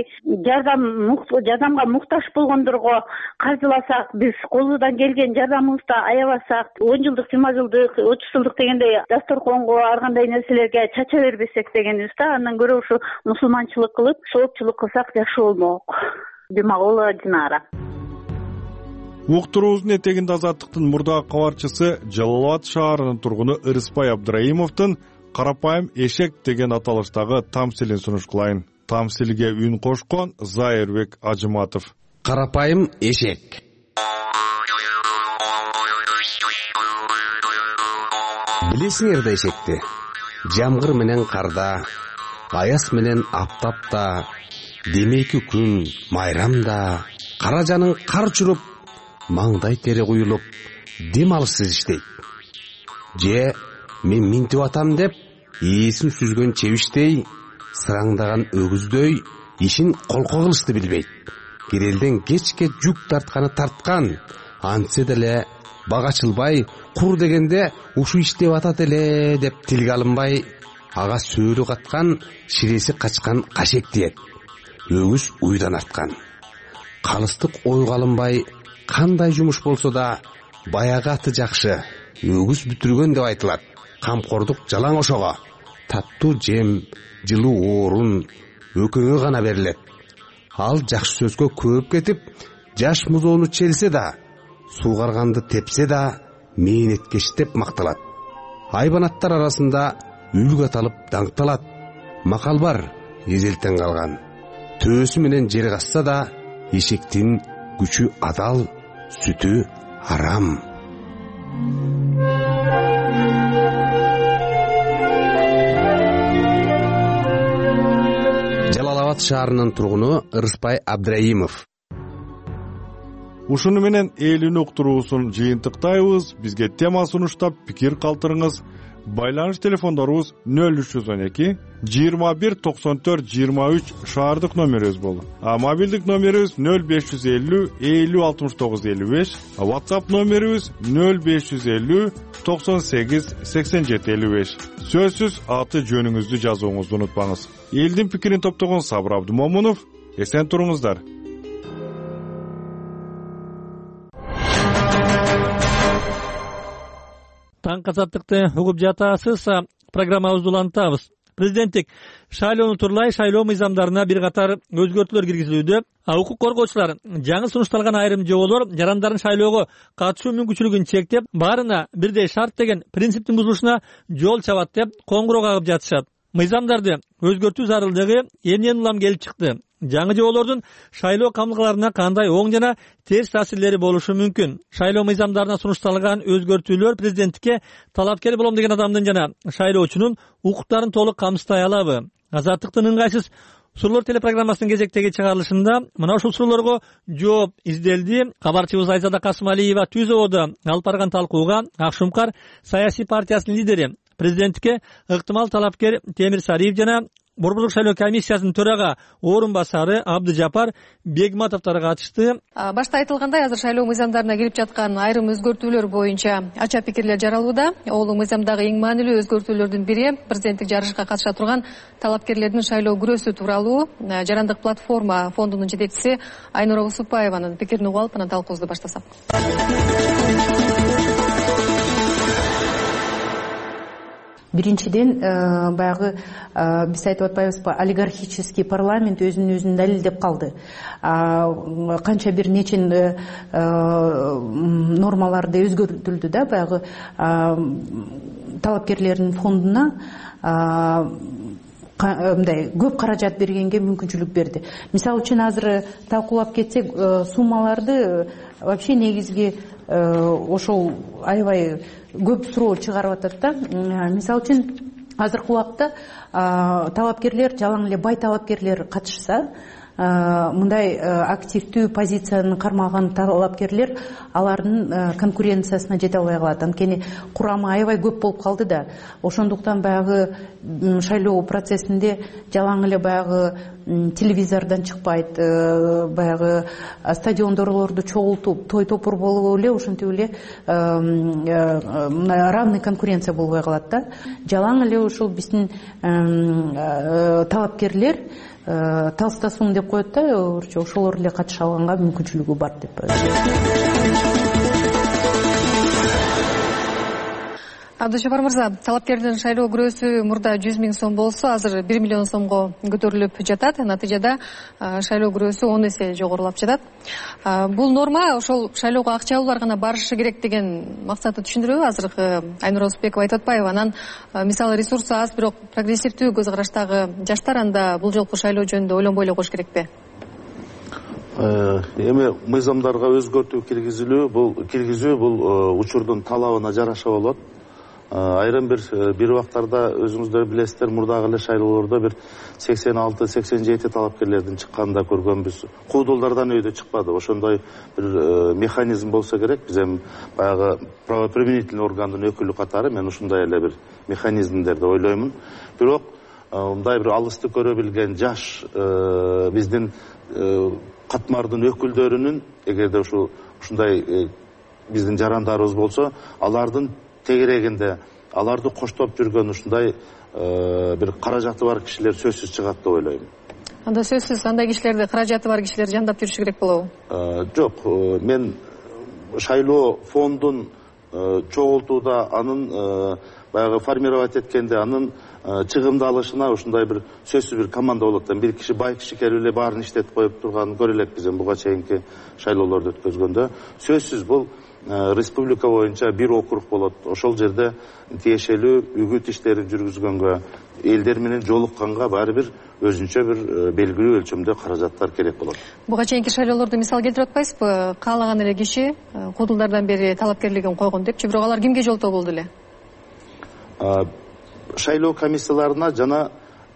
жардамга муктаж болгондорго каржыласак, биз колубуздан келген жардамыбызды аябасак, 10 жылдык, 20 жылдык, 30 жылдык дегендей дасторконго ар кандай нерселерге чача бербесек дегенбиз да. Андан көрө ушу мусулманчылык кылып, соопчулук кылсак жакшы болмок. Жумагулова Динара. Уктуруубуздун этегинде Азаттыктын мурдагы кабарчысы Жалал Абад шаарынын тургуну Ырыспай Абдыраимовдун «Карапайым эшек» деген аталыштагы тамсилин сунуш кылайын. Тамсилге үн кошкон Зайырбек Ажыматов. Карапайым эшек. Билесиңер да эшекти? Жамгыр менен карда, аяз менен аптапта, демейки күн майрамда, кара жаның кар чуруп, маңдай тери куюлуп, дем алышсыз иштейт. Же мен минтип атам деп, ээсин сүзгөн чебиштей, сыраңдаган өгүздөй ишин колко кылышты билбейт. Керелден кечке жүк тартканы тарткан, антсе деле бага ачылбай, кур дегенде ушу иштеп атат эле деп тилге алынбай, ага сөөлү каткан, ширеси качкан кашек тиет. Өгүз уйдан арткан. Калыстык ойго алынбай, кандай жумуш болсо да баягы аты жакшы, өгүз бүтүргөн деп айтылат. Камкордук жалаң ошого, таттуу жем, жылуу орун өкөңө гана берилет. Ал жакшы сөзгө көп кетип, жаш музоону челсе да, сулгарганды тепсе да, мээнеткеш деп макталат. Айбанаттар арасында үлгү аталып даңкталат. Макал бар, эзелтен калган. Төөсү менен жер касса да, эшектин күчү адал, сүтү арам. Талас шаарынын тургуну Ырыспай Абдраимов. Ушуну менен элүүнү уктуруусун жыйынтыктайбыз. Бизге тема сунуштап пикир калтырыңыз. Байланыш телефондорубуз 0312 21 94 23 шаардык номерибиз болду. Мобилдик номерибиз 0550 50 69 55. WhatsApp номерибиз 0550 98 87 55. Сөзсүз аты жөнүңүздү жазууңузду унутпаңыз. Элдин пикирин топтогон Сабыр Абдумомунов. Эсен туруңуздар. Таң азаттыкты угуп жатасыз. Программабызды улантабыз. Президенттик шайлоону турлай шайлоо мыйзамдарына бир катар өзгөртүүлөр киргизилүүдө. Укук коргоочулар жаңы сунушталган айрым жоболор жарандардын шайлоого катышуу мүмкүнчүлүгүн чектеп, баарына бирдей шарт деген принциптин бузулушуна жол чабат деп коңгуроо кагып жатышат. Мыйзамдарды өзгөртүү зарылдыгы эмнен улам келип чыкты? Жаңы жоболордун шайлоо камылгаларына кандай оң жана терс таасирлери болушу мүмкүн? Шайлоо мыйзамдарына сунушталган өзгөртүүлөр президенттикке талапкер болом деген адамдын жана шайлоочунун укуктарын толук камсыздай алабы? Азаттыктын ыңгайсыз суроолор телепрограммасынын кезектеги чыгарылышында мына ушул суроолорго жооп изделди. Кабарчыбыз Айзада Касымалиева түз абоодо алып барган талкууга Ак Шумкар саясий партиясынын лидери, президенттикке ыктымал талапкер Темир Сариев жана Борбордук шайлоо комиссиясынын төрага орун басары Абдыжапар Бегматовдор катышты. Башта айтылгандай, азыр шайлоо мыйзамдарына кирип жаткан айрым өзгөртүүлөр боюнча ача пикирлер жаралууда. Ол мыйзамдагы эң маанилүү өзгөртүүлөрдүн бири президенттик жарышка катыша турган талапкерлердин шайлоо күрөөсү тууралуу. Жарандык платформа фондунун жетекчиси Айнура Усупаеванын пикирин угуп алып, анан талкуубузду баштасак. Биринчиден, баягы биз айтып атпайбызбы, олигархический парламент өзүн өзүн далилдеп калды. Канча бир нече нормаларды өзгөртүлдү да, баягы талапкерлердин фондуна мындай көп каражат бергенге мүмкүнчүлүк берди. Мисалы үчүн азыр талкуулап кетсек, суммаларды вообще негизги ошол аябай көп суроо чыгарып атат да. Мисалы үчүн азыркы убакта талапкерлер, жалаң эле бай талапкерлер катышса, мындай активдүү позицияны кармаган талапкерлер алардын конкуренциясына жете албай калат. Анткени курамы аябай көп болуп калды да. Ошондуктан баягы шайлоо процессинде жалаң эле баягы телевизордон чыкпайт, баягы стадиондорлорду чогултуп, той топур болуп эле ошентип эле равный конкуренция болбой калат да. Жалаң эле ушул биздин талапкерлер талстасун деп коет да, ошолор эле катыша алганга мүмкүнчүлүгү бар деп. Абдыжапар мырза, талапкердин шайлоо күрөөсү мурда 100 000 сом болсо, азыр 1 миллион сомго көтөрүлүп жатат. Натыйжада шайлоо күрөөсү 10 эсе жогорулап жатат. Бул норма ошол шайлоого акчалуулар гана барышы керек деген максатты түшүндүрөбү? Азыркы Айнура Усупбекова айтып атпайбы? Анан мисалы ресурсу аз, бирок прогрессивдүү көз караштагы жаштар анда бул жолку шайлоо жөнүндө ойлонбой эле коюш керекпи? Эми мыйзамдарга өзгөртүү киргизүү бул учурдун талабына жараша болот. Айрым бир убактарда өзүңүздөр билесиздер, мурдагы эле шайлоолордо бир 86-87 талапкерлердин чыкканын да көргөнбүз. Куудулдардан өйдө чыкпады. Ошондой бир механизм болсо керек. Биз эми баягы правоприменительный органдын өкүлү катары мен ушундай эле бир механизмдерди ойлоймун. Бирок мындай бир алысты көрө билген жаш биздин катмардын өкүлдөрүнүн, эгерде ушундай биздин жарандарыбыз болсо, алардын тегерегинде аларды коштоп жүргөн ушундай бир каражаты бар кишилер сөзсүз чыгат деп ойлойм. Анда сөзсүз андай кишилерди, каражаты бар кишилер жандап жүрүшү керек болобу? Жок, мен шайлоо фондун чогултууда, анын баягы формировать эткенде, анын чыгымдалышына ушундай бир сөзсүз бир команда болот. Бир киши бай киши келип эле баарын иштетип коюп турганын көрө элекпиз буга чейинки шайлоолорду өткөзгөндө. Сөзсүз бул республика боюнча бир округ болот. Ошол жерде тиешелүү үгүт иштерин жүргүзгөнгө, элдер менен жолукканга баары бир өзүнчө бир белгилүү өлчөмдө каражаттар керек болот. Буга чейинки шайлоолорду мисал келтирип атпайсызбы? Каалаган эле киши куудулдардан бери талапкерлигин койгон депчи, бирок алар кимге жолтоо болду эле? Шайлоо комиссияларына жана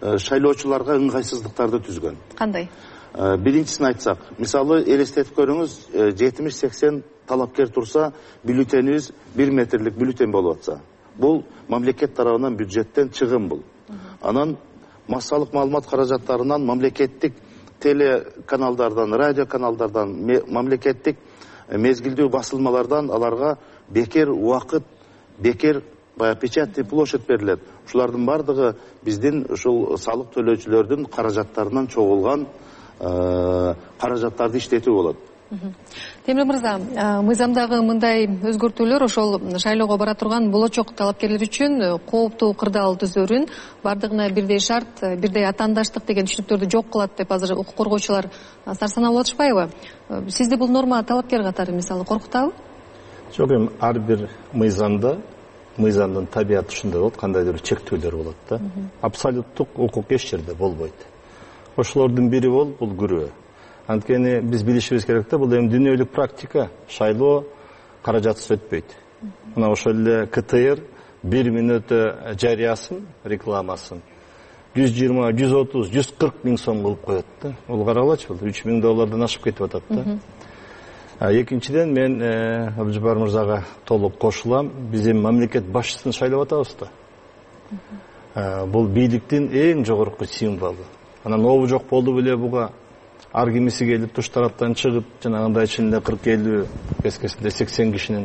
шайлоочуларга ыңгайсыздыктарды түзгөн. Кандай? Биринчисин айтсак, мисалы элестетип көрүңүз, 70-80 талапкер турса, бюллетенибиз 1 метрлик бюллетен болуп атса. Бул мамлекет тарабынан бюджеттен чыгым бул. Анан массалык маалымат каражаттарынан, мамлекеттик телеканалдардан, радио каналдардан, мамлекеттик мезгилдүү басылмалардан аларга бекер убакыт, бекер печатный площадь берилет. Ушулардын бардыгы биздин ушул салык төлөөчүлөрдүн каражаттарынан чогулган каражаттарды иштетүү болот. Темир мырза, мыйзамдагы мындай өзгөртүүлөр ошол шайлоого бара турган болочок талапкерлер үчүн кооптуу кырдаал түзөрүн, бардыгына бирдей шарт, бирдей атаандаштык деген түшүнүктөрдү жок кылат деп азыр укук коргоочулар сарсанаа болуп атышпайбы? Сизди бул норма талапкер катары мисалы коркутабы? Жок, ар бир мыйзамдын табияты ушундай болот, кандайдыр чектөөлөр болот да. Абсолюттук укук эч жерде болбойт. Ошолордун бири бул күрөө. Анткени биз билишибиз керек да, бул эми дүйнөлүк практика. Шайлоо каражатсыз өтпөйт. Мына ошол эле КТР 1 мүнөттө жарыясын, рекламасын 120, 130, 140 миң сом кылып коет да. Бул каралачы, бул $3,000 ашып кетип атат да. Экинчиден мен Абдыжапар мырзага толук кошулам. Биз эми мамлекет башчысын шайлап атабыз да. Бул бийликтин эң жогорку символу. Анан обу жок болду беле буга ар кимиси келип туш тараптан чыгып, жанагындай ичинде 40-50, кескесинде 80 кишинин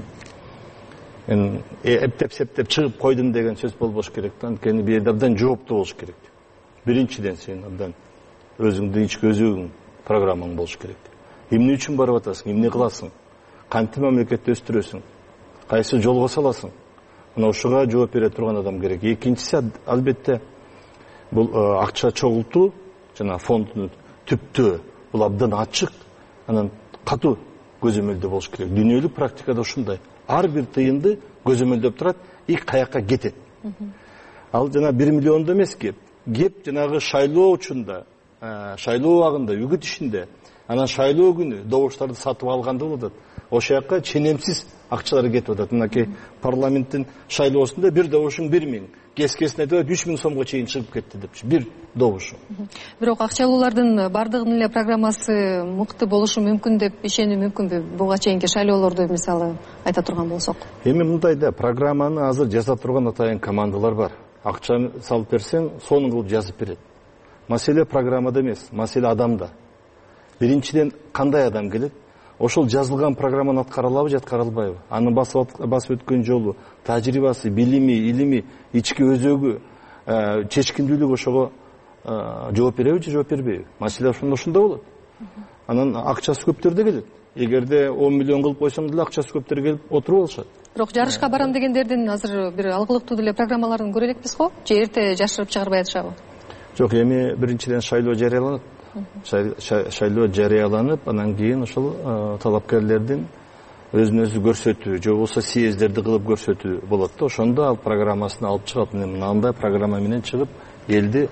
эптеп-септеп чыгып койдум деген сөз болбош керек да. Анткени бул жерде абдан жооптуу болуш керек. Биринчиден сен абдан өзүңдүн ички өзүң программаң болуш керек. Эмне үчүн барып атасың, эмне кыласың, кантип мамлекетти өстүрөсүң, кайсы жолго саласың. Мына ушуга жооп бере турган адам керек. Экинчиси албетте бул акча чогултуу, жана фонддун түптөө, бул абдан ачык, анан катуу көзөмөлдөө болуш керек. Дүйнөлүк практикада ушундай. Ар бир тыйынды көзөмөлдөп турат, и каяка кетет. Ал жана 1 миллиондо эмес кеп жанагы шайлоо учунда, шайлоо убагында, үгүт ишинде, анан шайлоо күнү добуштарды сатып алганда болот. Ошол жака ченемсиз акчалар кетип атат. Мынакей парламенттин шайлоосунда бир добушуң 1 миң, кескесине айтып 3 миң сомго чейин чыгып кетти депчи. Бир добушу. Бирок акчалуулардын бардыгынын эле программасы мыкты болушу мүмкүн деп ишенүү мүмкүнбү? Буга чейинки шайлоолорду мисалы айта турган болсок. Эми мындай да, программаны азыр жаза турган атайын командалар бар. Акчаны салып берсең, сонун кылып жазып берет. Маселе программада эмес, маселе адамда. Биринчиден кандай адам келет? Ошол жазылган программаны аткара алабы же аткара албайбы? Аны басып өткөн жолу, тажрыйбасы, билими, илими, ички өзөгү, чечкиндүүлүгү ошого жооп береби же жооп бербейби? Маселе ошондо болот. Анан акчасы көптөр да келет. Эгерде 10 миллион кылып койсоң деле акчасы көптөр келип отуруп алышат. Бирок жарышка барам дегендердин азыр бир алгылыктуу деле программаларын көрө элекпиз го? Же эрте жашырып чыгарбай атышабы? Жок, эми биринчиден шайлоо жарыяланат. Шайлоо жарыяланып, анан кийин ошол талапкерлердин өзүн өзү көрсөтүү, же болбосо съездерди кылып көрсөтүү болот да. Ошондо ал программасын алып чыгат. Мындай программа менен чыгып, элди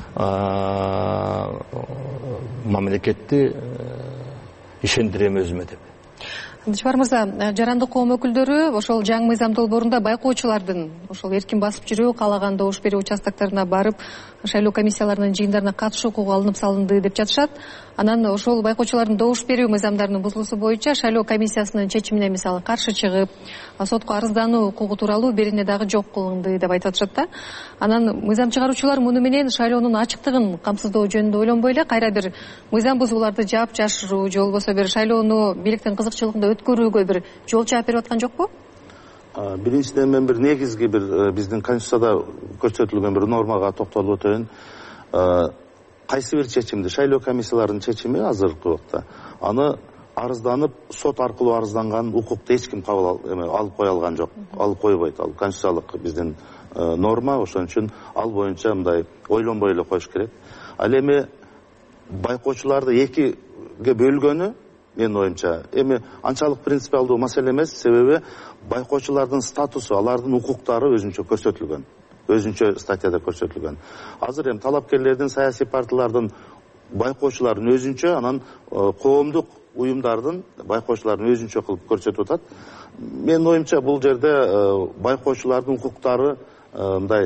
мамлекетти ишендирем өзүмө деп. Абдыжапар мырза, жарандык коом өкүлдөрү ошол жаңы мыйзам долбоорунда байкоочулардын ошол эркин басып жүрүү, каалаган добуш берүү участокторуна барып, шайлоо комиссияларынын жыйындарына катышуу укугу алынып салынды деп жатышат. Анан ошол байкоочулардын добуш берүү мыйзамдарынын бузулуусу боюнча шайлоо комиссиясынын чечимине мисалы каршы чыгып, сотко арыздануу укугу тууралуу берене дагы жок кылынды деп айтып атышат да. Анан мыйзам чыгаруучулар муну менен шайлоонун ачыктыгын камсыздоо жөнүндө ойлонбой эле кайра бир мыйзам бузууларды жаап жашыруу, же болбосо бир шайлоону бийликтин кызыкчылыгында өткөрүүгө бир жол чаап берип аткан жокпу? Биринчиден мен бир негизги биздин конституцияда көрсөтүлгөн бир нормага токтолуп өтөйүн. Кайсы бир чечимди, шайлоо комиссияларынын чечими азыркы убакта, аны арызданып, сот аркылуу арызданган укукты эч ким алып кое алган жок, алып койбойт. Ал конституциялык биздин норма, ошон үчүн ал боюнча мындай ойлонбой эле коюш керек. Ал эми байкоочуларды экиге бөлгөнү менин оюмча эми анчалык принципиалдуу маселе эмес, себеби байкоочулардын статусу, алардын укуктары өзүнчө көрсөтүлгөн. Өзүнчө статьяда көрсөтүлгөн. Азыр эми талапкерлердин, саясий партиялардын байкоочулардын өзүнчө, анан коомдук уюмдардын байкоочуларын өзүнчө кылып көрсөтүп атат. Менин оюмча бул жерде байкоочулардын укуктары мындай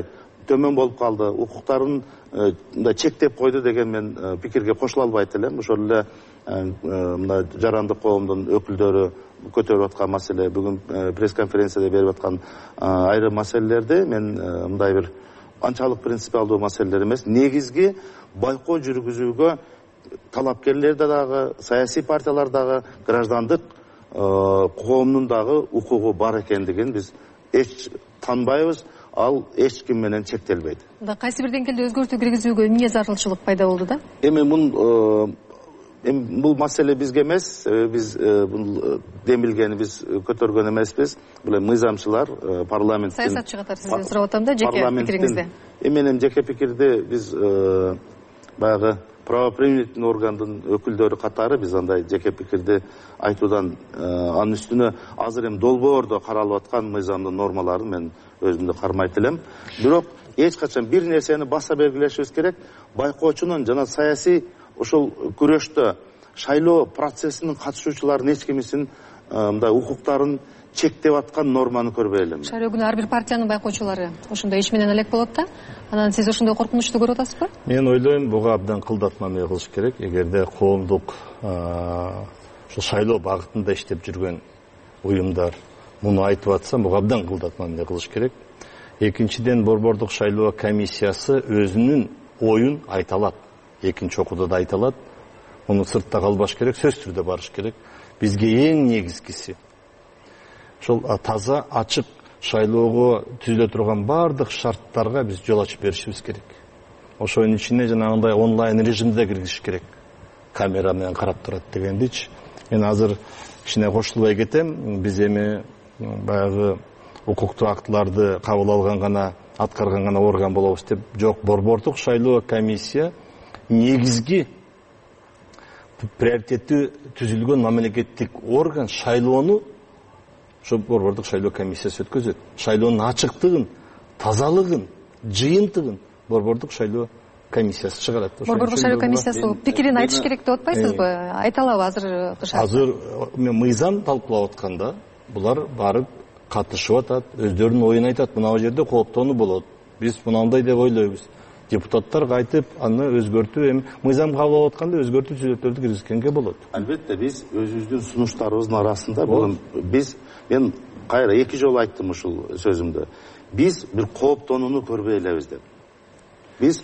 төмөн болуп калды, укуктарын мындай чектеп койду деген мен пикирге кошула албайт элем. Ошол эле мына жарандык коомдун өкүлдөрү көтөрүп аткан маселе, бүгүн пресс-конференцияда берип аткан айрым маселелерди мен мындай бир анчалык принципиалдуу маселелер эмес, негизги байкоо жүргүзүүгө талапкерлер дагы, саясий партиялар дагы, граждандык коомдун дагы укугу бар экендигин биз эч танбайбыз. Ал эч ким менен чектелбейт. Кайсы бир деңгээлде өзгөртүү киргизүүгө эмне зарылчылык пайда болду да? Эми бул маселе бизге эмес, биз бул демилгени биз көтөргөн эмеспиз. Бул мыйзамчылар, парламенттин саясатчы катары сизден сурап атам да, жеке пикириңизди. Менин жеке пикирди биз баягы правоприменительный органдын өкүлдөрү катары биз андай жеке пикирди айтуудан анын үстүнө азыр эми долбоордо каралып аткан мыйзамдын нормаларын мен өзүмдү кармайт элем. Бирок эч качан бир нерсени баса белгилешибиз керек. Байкоочунун жана саясий ошол күрөштө шайлоо процессинин катышуучуларынын эч кимисин мындай укуктарын чектеп аткан норманы көрбөй элем. Шайлоо күнү ар бир партиянын байкоочулары ошондой иш менен элек болот да. Анан сиз ошондой коркунучту көрүп атасызбы? Мен ойлойм, буга абдан кылдат мамиле кылыш керек. Эгерде коомдук ошо шайлоо багытында иштеп жүргөн уюмдар муну айтып атса, буга абдан кылдат мамиле кылыш керек. Экинчиден, борбордук шайлоо комиссиясы өзүнүн оюн айта алат. Экинчи окууда да айта алат. Муну сыртта калбаш керек, сөзсүз түрдө барыш керек. Бизге эң негизгиси ошол таза, ачык шайлоого түзүлө турган бардык шарттарга биз жол ачып беришибиз керек. Ошонун ичине жанагындай онлайн режимде киргизиш керек. Камера менен карап турат дегендичи. Мен азыр кичине кошулбай кетем. Биз эми баягы укуктуу актыларды кабыл алган гана, аткарган гана орган болобуз деп жок. Борбордук шайлоо комиссия негизги приоритеттүү түзүлгөн мамлекеттик орган. Шайлоону ошо борбордук шайлоо комиссиясы өткөзөт. Шайлоонун ачыктыгын, тазалыгын, жыйынтыгын борбордук шайлоо комиссиясы чыгарат. Борбордук шайлоо комиссиясы пикирин айтыш керек деп атпайсызбы? Айта алабы азыр? Азыр мыйзам талкуулап атканда булар барып катышып атат, өздөрүнүн оюн айтат. Мына жерде кооптонуу болот. Биз мынандай деп ойлойбуз. Депутаттар кайтып аны өзгөртүү, эми мыйзам кабыл алып атканда өзгөртүү түзөтүүлөрдү киргизгенге болот. Албетте биз өзүбүздүн сунуштарыбыздын арасында мен кайра 2 жолу айттым ушул сөзүмдө. Биз бир кооптонууну көрбөй элебиз деп. Биз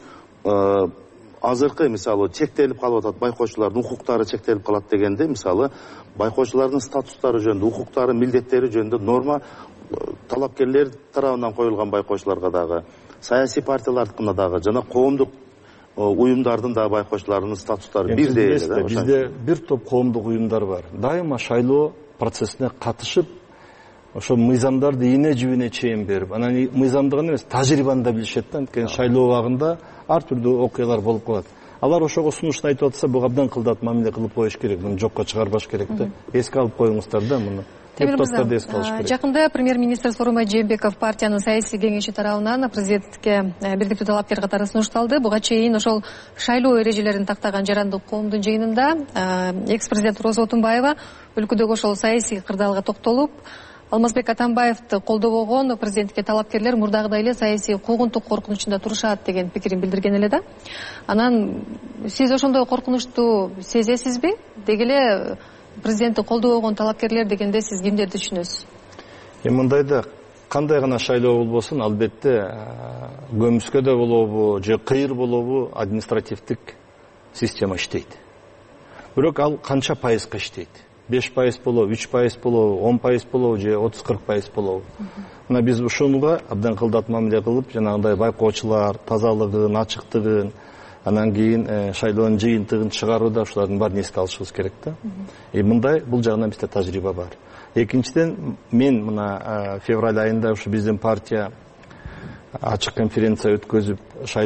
азыркы мисалы чектелип калып атат, байкоочулардын укуктары чектелип калат дегенде, мисалы байкоочулардын статустары жөнүндө, укуктары, милдеттери жөнүндө норма талапкерлер тарабынан коюлган байкоочуларга дагы, саясий партиялардыкына дагы жана коомдук уюмдардын да байкоочуларынын статустары бирдей эле. Бизде бир топ коомдук уюмдар бар. Дайыма шайлоо процессине катышып, ошо мыйзамдарды ийне жибине чейин берип, анан мыйзамды гана эмес, тажрыйбаны да билишет да. Анткени шайлоо убагында ар түрдүү окуялар болуп калат. Алар ошого сунушту айтып атса, буга абдан кылдат мамиле кылып коюш керек. Муну жокко чыгарбаш керек да. Эске алып коюңуздар да муну. Депутаттарды эске алыш керек. Жакында премьер-министр Сооронбай Жээнбеков партиянын саясий кеңеши тарабынан президентке бирдиктүү талапкер катары сунушталды. Буга чейин ошол шайлоо эрежелерин тактаган жарандык коомдун жыйынында экс-президент Роза Отунбаева өлкөдөгү ошол саясий кырдаалга токтолуп, Алмазбек Атамбаевди колдобогон президентке талапкерлер мурдагыдай эле саясий куугунтук коркунучунда турушат деген пикирин билдирген эле да. Анан сиз ошондой коркунучту сезесизби? Деги эле президентти колдобогон талапкерлер дегенде сиз кимдерди түшүнөсүз? Мындайда кандай гана шайлоо болбосун, албетте көмүскөдө болобу же кыйыр болобу административдик система иштейт. Бирок ал канча пайызга иштейт? 5% болобу, 3% болобу, 10% болобу же 30-40% болобу? Мына биз ушунга абдан кылдат мамиле кылып, жанагындай байкоочулар тазалыгын, ачыктыгын, анан кийин шайлоонун жыйынтыгын чыгарууда ушулардын баарын эске алышыбыз керек да. Мындай бул жагынан бизде тажрыйба бар. Экинчиден, мен мына февраль айында ушу биздин партия ачык конференция өткөзүп,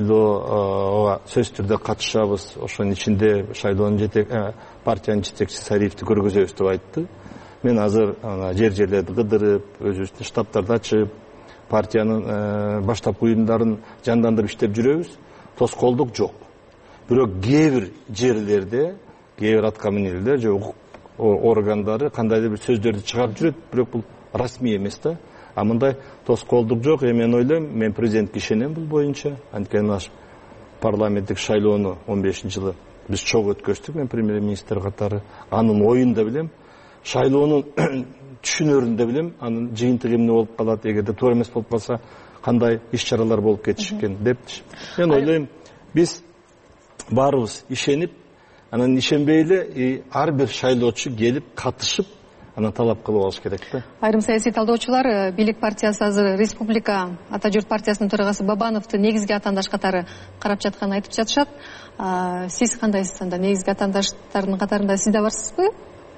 шайлоого сөзсүз түрдө катышабыз, ошонун ичинде шайлоонун партиянын жетекчиси Сариевди көргөзөбүз деп айтты. Мен азыр жер-жерлерди кыдырып, өзүбүздүн штабтарды ачып, партиянын баштапкы уюмдарын жандандырып иштеп жүрөбүз. Тоскоолдук жок. Бирок кээ бир жерлерде, кээ бир аткаминерлер же укук органдары кандайдыр бир сөздөрдү чыгарып жүрөт, бирок бул расмий эмес да. а мындай тоскоолдук жок. Мен ойлойм, мен президентке ишенем бул боюнча. Анткени наш парламенттик шайлоону 15-жылы биз чогуу өткөздүк, мен премьер-министр катары. Анын оюн да билем, шайлоонун түшүнөрүн да билем, анын жыйынтыгы эмне болуп калат, эгерде туура эмес болуп калса кандай иш-чаралар болуп кетиш экен деп. Мен ойлойм, биз баарыбыз ишенип, анан ишенбей эле ар бир шайлоочу келип катышып, анан талап кылып алыш керек да. Айрым саясий талдоочулар бийлик партиясы азыр Республика Ата журт партиясынын төрагасы Бабановду негизги атаандаш катары карап жатканын айтып жатышат. Сиз кандайсыз анда? Негизги атаандаштардын катарында сиз да барсызбы?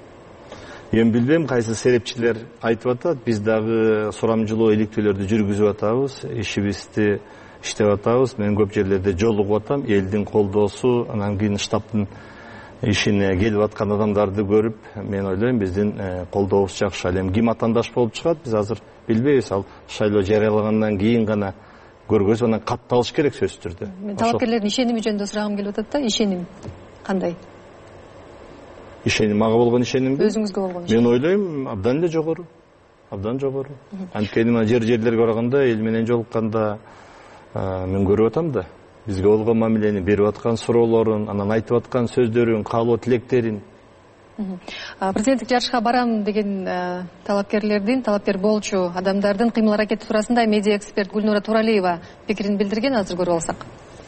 Эми билбейм, кайсы серепчилер айтып атат. Биз дагы сурамжылоо иликтөөлөрдү жүргүзүп атабыз, ишибизди иштеп атабыз. Мен көп жерлерде жолугуп атам, элдин колдоосу, анан кийин штабтын ишине келип аткан адамдарды көрүп, мен ойлойм, биздин колдообуз жакшы. Ал эми ким атаандаш болуп чыгат, биз азыр билбейбиз. Ал шайлоо жарыялагандан кийин гана көргөзүп, анан катталыш керек сөзсүз түрдө. Мен талапкерлердин ишеними жөнүндө сурагым келип атат да, ишеним кандай? Ишеним, мага болгон ишенимби? Өзүңүзгө болгон ишеним. Мен ойлойм, абдан эле жогору. Абдан жогору. Анткени мына жерлерге барганда, эл менен жолукканда мен көрүп атам да. Бизге болгон мамилени, берип аткан суроолорун, анан айтып аткан сөздөрүн, каалоо тилектерин. Президенттик жарышка барам деген талапкер болчу адамдардын кыймыл аракети туурасында медиа эксперт Гүлнура Туралиева пикирин билдирген, азыр көрүп алсак.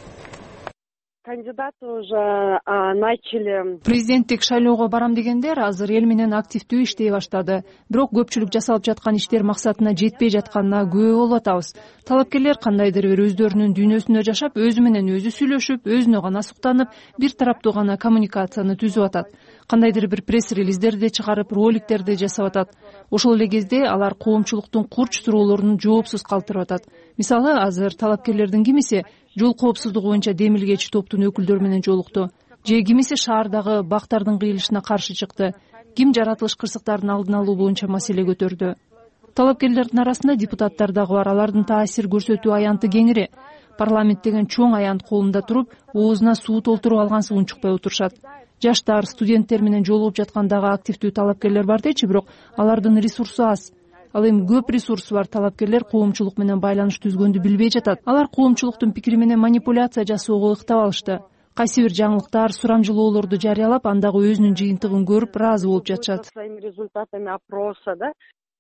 Кандидаты уже начали. Президенттик шайлоого барам дегендер азыр эл менен активдүү иштей баштады. Бирок көпчүлүк жасалып жаткан иштер максатына жетпей жатканына күбө болуп атабыз. Талапкерлер кандайдыр бир өздөрүнүн дүйнөсүндө жашап, өзү менен өзү сүйлөшүп, өзүнө гана суктанып, бир тараптуу гана коммуникацияны түзүп атат. Кандайдыр бир пресс-релиздерди чыгарып, роликтерди жасап атат. Ошол эле кезде алар коомчулуктун курч суроолорун жоопсуз калтырып атат. Мисалы, азыр талапкерлердин кимиси жол коопсуздугу боюнча демилгечи топтун өкүлдөрү менен жолукту. Же кимиси шаардагы бактардын кыйылышына каршы чыкты. Ким жаратылыш кырсыктарын алдын алуу боюнча маселе көтөрдү. Талапкерлердин арасында депутаттар дагы бар. Алардын таасир көрсөтүү аянты кеңири. Парламент деген чоң аянт колунда туруп, оозуна суу толтуруп алгансыз унчукпай отурушат. Жаштар, студенттер менен жолугуп жаткан дагы активдүү талапкерлер бар дечи, бирок алардын ресурсу аз. Ал эми көп ресурсу бар талапкерлер коомчулук менен байланыш түзгөндү билбей жатат. Алар коомчулуктун пикири менен манипуляция жасоого ыктап алышты. Кайсы бир жаңылыктар, сурамжылоолорду жарыялап, андагы өзүнүн жыйынтыгын көрүп, ыраазы болуп жатышат. Своими результатами опроса, да?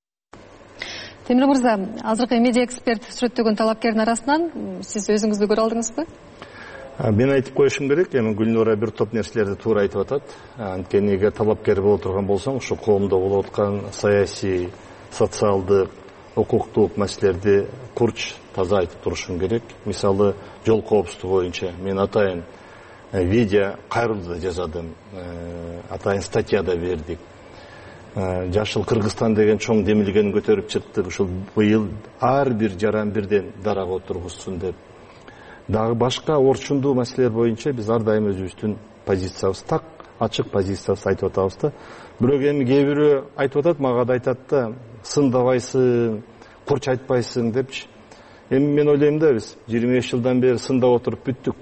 Темир мырза, азыркы медиа эксперт сүрөттөгөн талапкердин арасынан сиз өзүңүздү көрө алдыңызбы? Мен айтып коюшум керек, эми Гүлнура бир топ нерселерди туура айтып атат. Анткени эгер талапкер боло турган болсоң, ушу коомдо болуп аткан саясий, социалдык, укуктук маселелерди курч таза айтып турушуң керек. Мисалы, жол коопсуздугу боюнча мен атайын видео кайрылды жазадым, атайын статья да бердик. Жашыл Кыргызстан деген чоң демилгени көтөрүп чыктык. Ушул быйыл ар бир жаран бирден дарага отургузсун деп. Дагы башка орчундуу маселелер боюнча биз ар дайым өзүбүздүн позициябыз, так ачык позициябызды айтып атабыз да. Бирок эми кээ бирөө айтып атат, мага да айтат да, сындабайсың, курч айтпайсың депчи. Эми мен ойлойм да, биз 25 жылдан бери сындап отуруп бүттүк.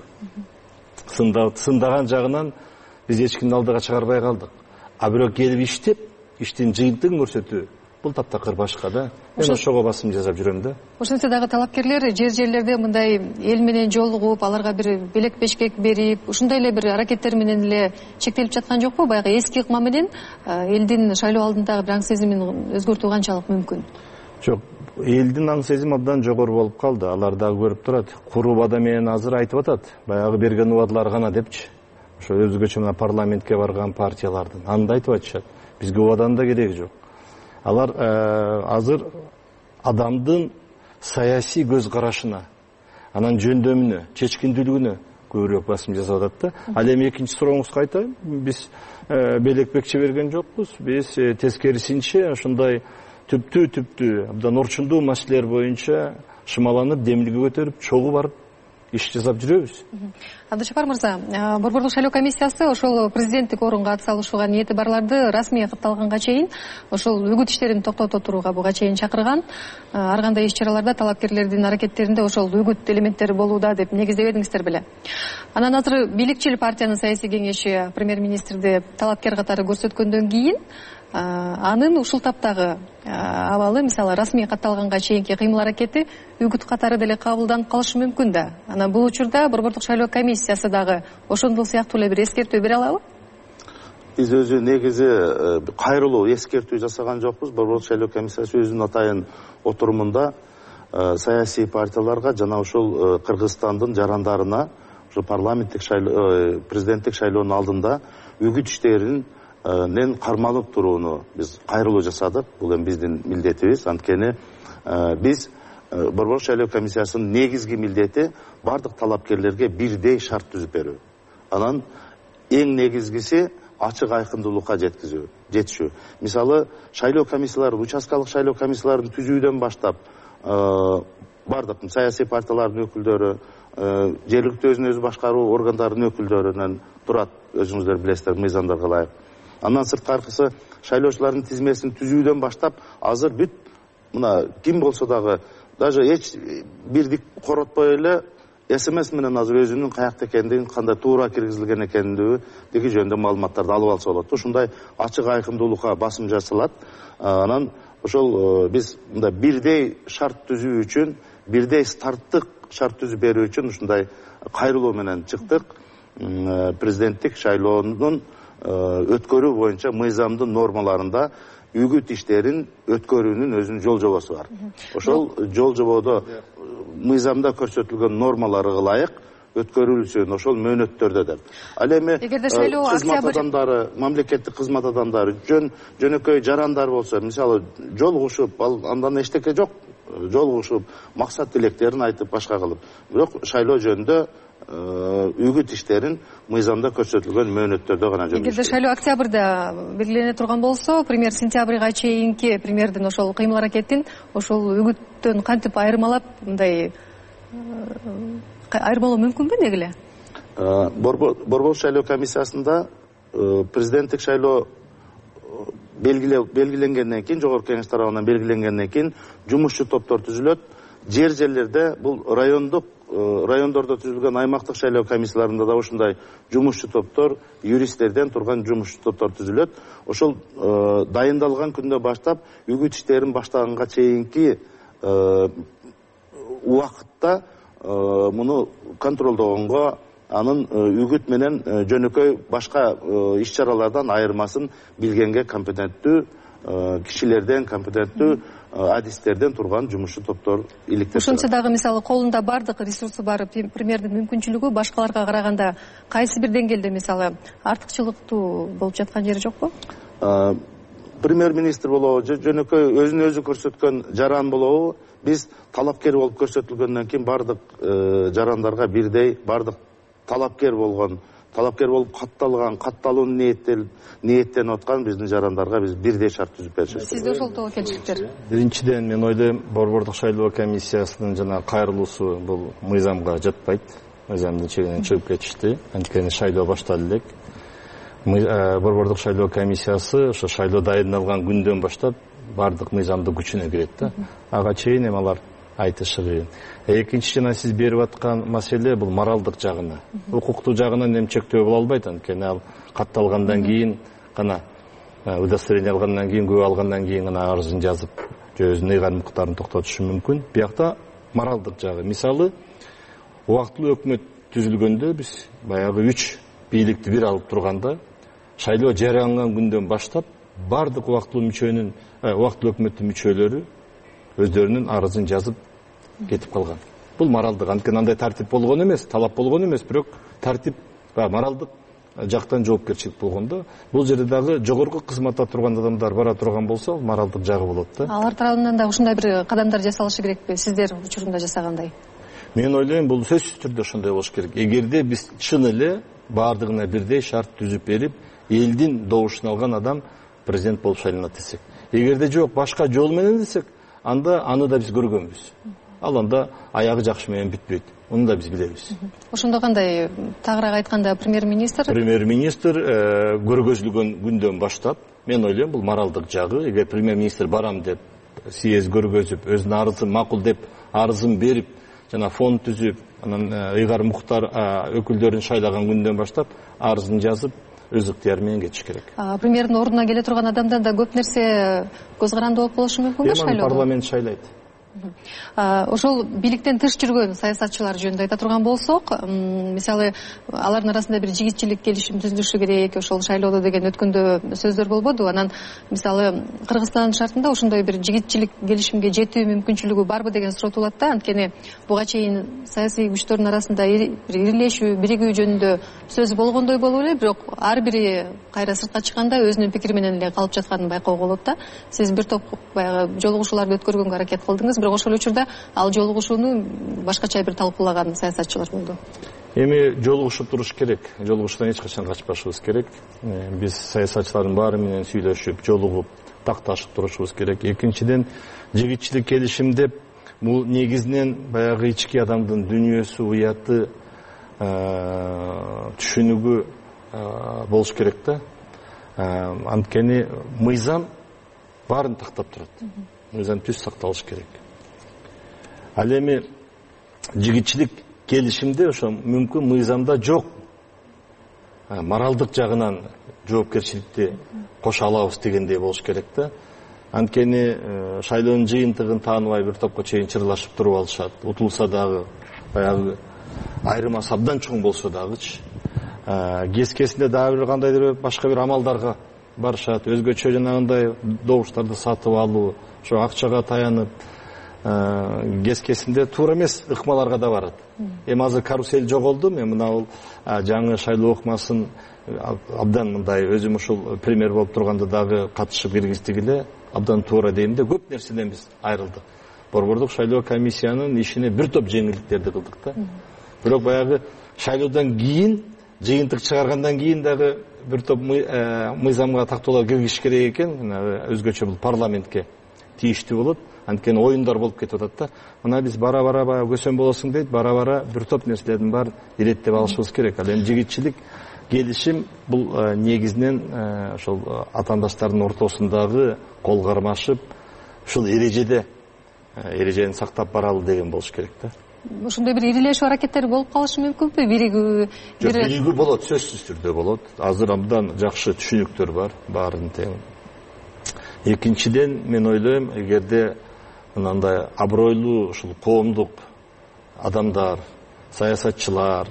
Сындаган жагынан биз эч кимди алдыга чыгарбай калдык. А бирок келип иштеп, иштин жыйынтыгын көрсөтүү, бул таптакыр башка да. Мен ошого басым жасап жүрөм да. Ошентсе дагы талапкерлер жерлерде мындай эл менен жолугуп, аларга бир белек бешкек берип, ушундай эле бир аракеттер менен эле чектелип жаткан жокпу? Баягы эски ыкма менен элдин шайлоо алдындагы бир аң сезимин өзгөртүү канчалык мүмкүн? Жок, элдин аң сезими абдан жогору болуп калды. Алар дагы көрүп турат. Куру убада менен азыр айтып атат. Баягы берген убадалар гана депчи. Ошо өзгөчө мына парламентке барган партиялардын анда айтып атышат. Бизге убаданын да кереги жок. Алар азыр адамдын саясий көз карашына, анан жөндөмүнө, чечкиндүүлүгүнө көбүрөөк басым жасап атат да. Ал эми экинчи сурооңузга айтайын, биз белек бекче берген жокпуз. Биз тескерисинче ошондой түптүү абдан орчундуу маселелер боюнча шымаланып, демилге көтөрүп, чогуу барып иш жасап жүрөбүз. Абдышапар мырза, Борборлук шайлоо комиссиясы ошол президенттик орунга ат салышууга ниети барларды расмий катталганга чейин ошол үгүт иштерин токтото турууга буга чейин чакырган. Ар кандай иш-чараларда талапкерлердин аракеттеринде ошол үгүт элементтери болууда деп негиздебедиңиздер беле. Анан азыр бийликчил партиянын саясий кеңеши премьер-министрди талапкер катары көрсөткөндөн кийин анын ушул таптагы абалы мисалы расмий катталганга чейинки кыймыл аракети үгүт катары деле кабылданып калышы мүмкүн да. Анан бул учурда Борбордук шайлоо комиссиясы дагы ошондой сыяктуу эле бир эскертүү бере алабы? Биз өзү негизи кайрылуу эскертүү жасаган жокпуз. Борбордук шайлоо комиссиясы өзүнүн атайын отурумунда саясий партияларга жана ушул Кыргызстандын жарандарына ушул парламенттик шайлоо, президенттик шайлоонун алдында үгүт иштеринен кармалып турууну биз кайрылуу жасадык. Бул эми биздин милдетибиз. Анткени биз Борбордук шайлоо комиссиясынын негизги милдети бардык талапкерлерге бирдей шарт түзүп берүү. Анан эң негизгиси ачык айкындуулукка жетишүү. Мисалы, шайлоо комиссиялары, участкалык шайлоо комиссияларын түзүүдөн баштап бардык саясий партиялардын өкүлдөрү, жергиликтүү өзүн өзү башкаруу органдарынын өкүлдөрүнөн турат, өзүңүздөр билесиздер, мыйзамдарга ылайык. Андан сырткаркысы шайлоочулардын тизмесин түзүүдөн баштап азыр бүт мына ким болсо дагы даже эч бирдик коротпой эле СМС менен азыр өзүнүн каякта экендигин, кандай туура киргизилген экендиги жөнүндө маалыматтарды алып алса болот. Ушундай ачык айкындуулукка басым жасалат. Анан ошол биз мындай бирдей шарт түзүү үчүн, бирдей старттык шарт түзүп берүү үчүн ушундай кайрылуу менен чыктык. Президенттик шайлоонун өткөрүү боюнча мыйзамдын нормаларында үгүт иштерин өткөрүүнүн өзүнүн жол жобосу бар. Ошол жол жободо мыйзамда көрсөтүлгөн нормаларга ылайык өткөрүлсүн ошол мөөнөттөрдө деп. Ал эми кызмат адамдары, мамлекеттик кызмат адамдары, жөнөкөй жарандар болсо, мисалы жолугушуп, андан эчтеке жок, жолугушуп, максат тилектерин айтып башка кылып, бирок шайлоо жөнүндө үгүт иштерин мыйзамда көрсөтүлгөн мөөнөттөрдө гана жүргүзүш. Эгерде шайлоо октябрда белгилене турган болсо, премьер сентябрга чейинки премьердин ошол кыймыл аракетин ошол үгүттөн кантип айырмалап, мындай айырмалоо мүмкүнбү деги эле? Борбордук шайлоо комиссиясында президенттик шайлоо белгиленгенден кийин, жогорку кеңеш тарабынан белгиленгенден кийин жумушчу топтор түзүлөт. Жерлерде бул райондордо түзүлгөн аймактык шайлоо комиссияларында да ушундай жумушчу топтор, юристтерден турган жумушчу топтор түзүлөт. Ошол дайындалган күндөн баштап үгүт иштерин баштаганга чейинки убакытта муну контролдогонго, анын үгүт менен жөнөкөй башка иш-чаралардан айырмасын билгенге компетенттүү кишилерден, компетенттүү адистерден турган жумушчу топтор иликтеп. Ошончо дагы мисалы колунда бардык ресурсу бар премьердин мүмкүнчүлүгү башкаларга караганда кайсы бир деңгээлде мисалы артыкчылыктуу болуп жаткан жери жокпу? Премьер-министр болобу, жөнөкөй өзүн өзү көрсөткөн жаран болобу, биз талапкер болуп көрсөтүлгөндөн кийин бардык жарандарга бирдей, бардык талапкер болуп катталуун ниеттенип аткан биздин жарандарга биз бирдей шарт түзүп беришибиз. Сизде ошол тобо келишиптер? Биринчиден мен ойлойм, Борбордук шайлоо комиссиясынын жана кайрылуусу бул мыйзамга жатпайт. Мыйзамдын чегинен чыгып кетишти. Анткени шайлоо башталды элек. Борбордук шайлоо комиссиясы ошо шайлоо дайындалган күндөн баштап бардык мыйзамдын күчүнө кирет да. Ага чейин эми алар айтышы кыйын. Экинчи жана сиз берип аткан маселе бул моралдык жагына. Укуктуу жагынан эми чектөө боло албайт, анткени ал катталгандан кийин гана, удостоверение алгандан кийин, күбө алгандан кийин гана арызын жазып, өзүнүн ыйгар муктарын токтотушу мүмкүн. Биякта моралдык жагы. Мисалы, убактылуу өкмөт түзүлгөндө биз баягы 3 бийликти бир алып турганда, шайлоо жарыяланган күндөн баштап бардык убактылуу өкмөттүн мүчөлөрү өздөрүнүн арызын жазып кетип калган. Бул моралдык, анткени андай тартип болгон эмес, талап болгон эмес, бирок тартип моралдык жактан жоопкерчилик болгондо, бул жерде дагы жогорку кызматта турган адамдар бара турган болсо, моралдык жагы болот да. Алар тарабынан да ушундай бир кадамдар жасалышы керекпи, сиздер учурунда жасагандай? Мен ойлойм, бул сөзсүз түрдө ошондой болуш керек. Эгерде биз чын эле бардыгына бирдей шарт түзүп берип, элдин добушун алган адам президент болуп шайланат десек. Эгерде жок, башка жол менен десек, анда аны да биз көргөнбүз. Ал анда аягы жакшы менен бүтпөйт. Уну да биз билебиз. Ошондо кандай, тагыраак айтканда премьер-министр көргөзүлгөн күндөн баштап, мен ойлойм, бул моралдык жагы. Эгер премьер-министр барам деп, съезд көргөзүп, өзүнүн арызын макул деп, арызын берип, жана фонд түзүп, анан ыйгар муктар өкүлдөрүн шайлаган күндөн баштап арызын жазып, өз ыктыяры менен кетиш керек. Премьердин ордуна келе турган адамдан да көп нерсе көз каранды болуп калышы мүмкүнбү шайлоодо? Парламент шайлайт. Ошол бийликтен тыш жүргөн саясатчылар жөнүндө айта турган болсок, мисалы алардын арасында бир жигитчилик келишим түзүлүшү керек, ошол шайлоодо деген өткөндө сөздөр болбоду. Анан мисалы Кыргызстандын шартында ошондой бир жигитчилик келишимге жетүү мүмкүнчүлүгү барбы деген суроо да. Анткени буга чейин саясий күчтөрдүн арасында ирилешүү, биригүү жөнүндө сөз болгондой болуп эле, бирок ар бири кайра сыртка чыкканда өзүнүн пикири менен эле калып жатканын байкоого болот да. Сиз бир топ баягы жолугушууларды өткөргөнгө аракет кылдыңыз, бирок ошол учурда ал жолугушууну башкача бир талкуулаган саясатчылар болду. Эми жолугушуп туруш керек. Жолугушуудан эч качан качпашыбыз керек. Биз саясатчылардын баары менен сүйлөшүп, жолугуп, такташып турушубуз керек. Экинчиден, жигитчилик келишим деп бул негизинен баягы ички адамдын дүнүйөсү, уяты, түшүнүгү болуш керек да. Анткени мыйзам баарын тактап турат. Мыйзам түз сакталыш керек. Ал эми жигитчилик келишимде ошо мүмкүн мыйзамда жок. Моралдык жагынан жоопкерчиликти кошо алабыз дегендей болуш керек да. Анткени шайлоонун жыйынтыгын тааныбай бир топко чейин чырлашып туруп алышат. Утулса дагы баягы айырмасы абдан чоң болсо дагычы. Кескесинде дагы бир кандайдыр башка бир амалдарга барышат. Өзгөчө жанагындай добуштарды сатып алуу, ошо акчага таянып, кескесинде туура эмес ыкмаларга да барат. Эми азыр карусель жоголду, мен мына жаңы шайлоо ыкмасын абдан мындай өзүм ушул премьер болуп турганда дагы катышып киргиздик эле, абдан туура дейм да, көп нерседен биз айрылдык. Борбордук шайлоо комиссиянын ишине бир топ жеңилдиктерди кылдык да. Бирок баягы шайлоодон кийин, жыйынтык чыгаргандан кийин дагы бир топ мыйзамга тактоолор киргизиш керек экен. Өзгөчө бул парламентке тийиштүү болот. Анткени оюндар болуп кетип атат да. Мына биз бара-бара көсөм болосуң дейт, бара-бара бир топ нерселердин баарын иреттеп алышыбыз керек. Ал эми жигитчилик келишим бул негизинен ошол атаандаштардын ортосундагы кол кармашып, ушул эрежени сактап баралы деген болуш керек да. Ошондой бир ирилешүү аракеттери болуп калышы мүмкүнбү? Биригүү биригүү болот, сөзсүз түрдө болот. Азыр абдан жакшы түшүнүктөр бар, баарын тең. Экинчиден, мен ойлойм, эгерде мындай абройлуу ушул коомдук адамдар, саясатчылар,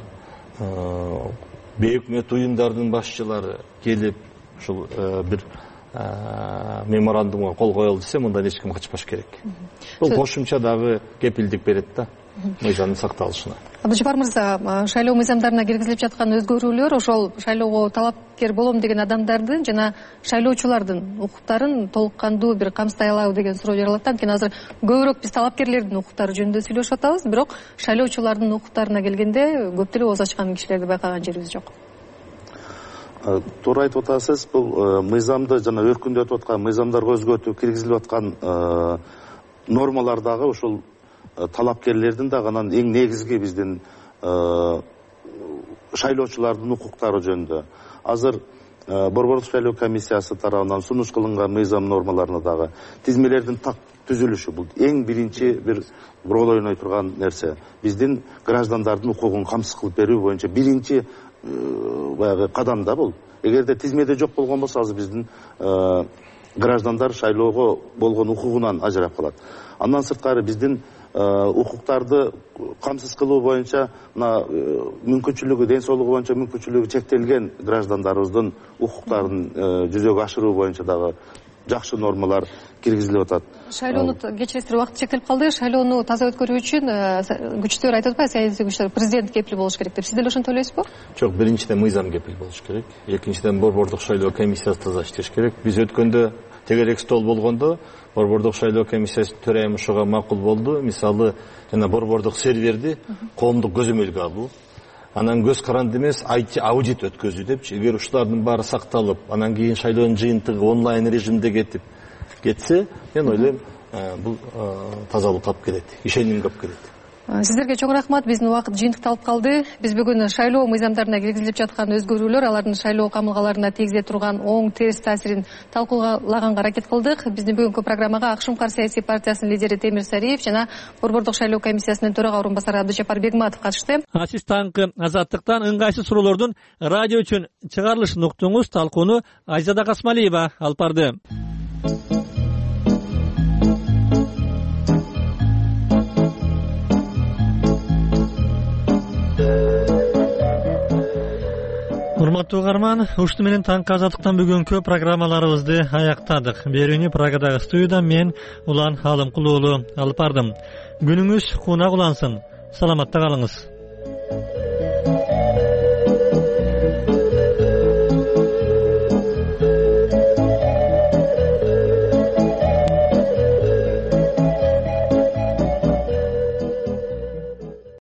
бейөкмөт уюмдардын башчылары келип ушул бир меморандумга кол коелу десе, мындан эч ким качпаш керек. Бул кошумча дагы кепилдик берет да мыйзамдын сакталышына. Абдыжапар мырза, шайлоо мыйзамдарына киргизилип жаткан өзгөрүүлөр ошол шайлоого талапкер болом деген адамдардын жана шайлоочулардын укуктарын толук кандуу бир камсытай алабы деген суроо жаралат. Анткени азыр көбүрөөк биз талапкерлердин укуктары жөнүндө сүйлөшүп атабыз, бирок шайлоочулардын укуктарына келгенде көп деле ооз ачкан кишилерди байкаган жерибиз жок. Туура айтып атасыз, бул мыйзамды жана өркүндөтүп аткан мыйзамдарга өзгөртүү киргизилип аткан нормалар дагы ушул талапкерлердин дагы анан эң негизги биздин шайлоочулардын укуктары жөнүндө. Азыр Борбордук шайлоо комиссиясы тарабынан сунуш кылынган мыйзам нормаларына дагы тизмелердин так түзүлүшү бул эң биринчи бир роль ойной турган нерсе. Биздин граждандардын укугун камсыз кылып берүү боюнча биринчи баягы кадам да бул. Эгерде тизмеде жок болгон болсо азыр биздин граждандар шайлоого болгон укугунан ажырап калат. Андан сырткары биздин укуктарды камсыз кылуу боюнча мына мүмкүнчүлүгү, ден соолугу боюнча мүмкүнчүлүгү чектелген граждандарыбыздын укуктарын жүзөгө ашыруу боюнча дагы жакшы нормалар киргизилип атат. Шайлоону кечиресиздер, убакыт чектелип калды. Шайлоону таза өткөрүү үчүн күчтөр айтып атпайбы, саясий күчтөр, президент кепил болуш керек деп. Сиз деле ошентип ойлойсузбу? Жок, биринчиден мыйзам кепил болуш керек. Экинчиден Борбордук шайлоо комиссиясы таза иштеш керек. Биз өткөндө тегерек стол болгондо Борбордук шайлоо комиссиясы төрайымы ошого макул болду. Мисалы, жана борбордук серверди коомдук көзөмөлгө алуу. Анан көз каранды эмес IT аудит өткөзүү депчи. Эгер ушулардын баары сакталып, анан кийин шайлоонун жыйынтыгы онлайн режимде кетсе, мен ойлойм, бул тазалык алып келет, ишенимге алып келет. Сиздерге чоң рахмат. Биздин убакыт жыйынтыкталып калды. Биз бүгүн шайлоо мыйзамдарына киргизилип жаткан өзгөрүүлөр, алардын шайлоо камылгаларына тийгизе турган оң терс таасирин талкуулаганга аракет кылдык. Биздин бүгүнкү программага ак шумкар саясий партиясынын лидери Темир Сариев жана Борбордук шайлоо комиссиясынын төрага орун басары Абдыжапар Бегматов катышты. Сиз таңкы Азаттыктан ыңгайсыз суроолордун радио үчүн чыгарылышын уктуңуз. Талкууну Айзада Касмалиева алып барды. Урматтуу угарман, ушуну менен таңкы Азаттыктан бүгүнкү программаларыбызды аяктадык. Берүүнү Прагадагы студиядан мен Улан Алымкул уулу алып бардым. Күнүңүз кунак улансын. Саламатта калыңыз.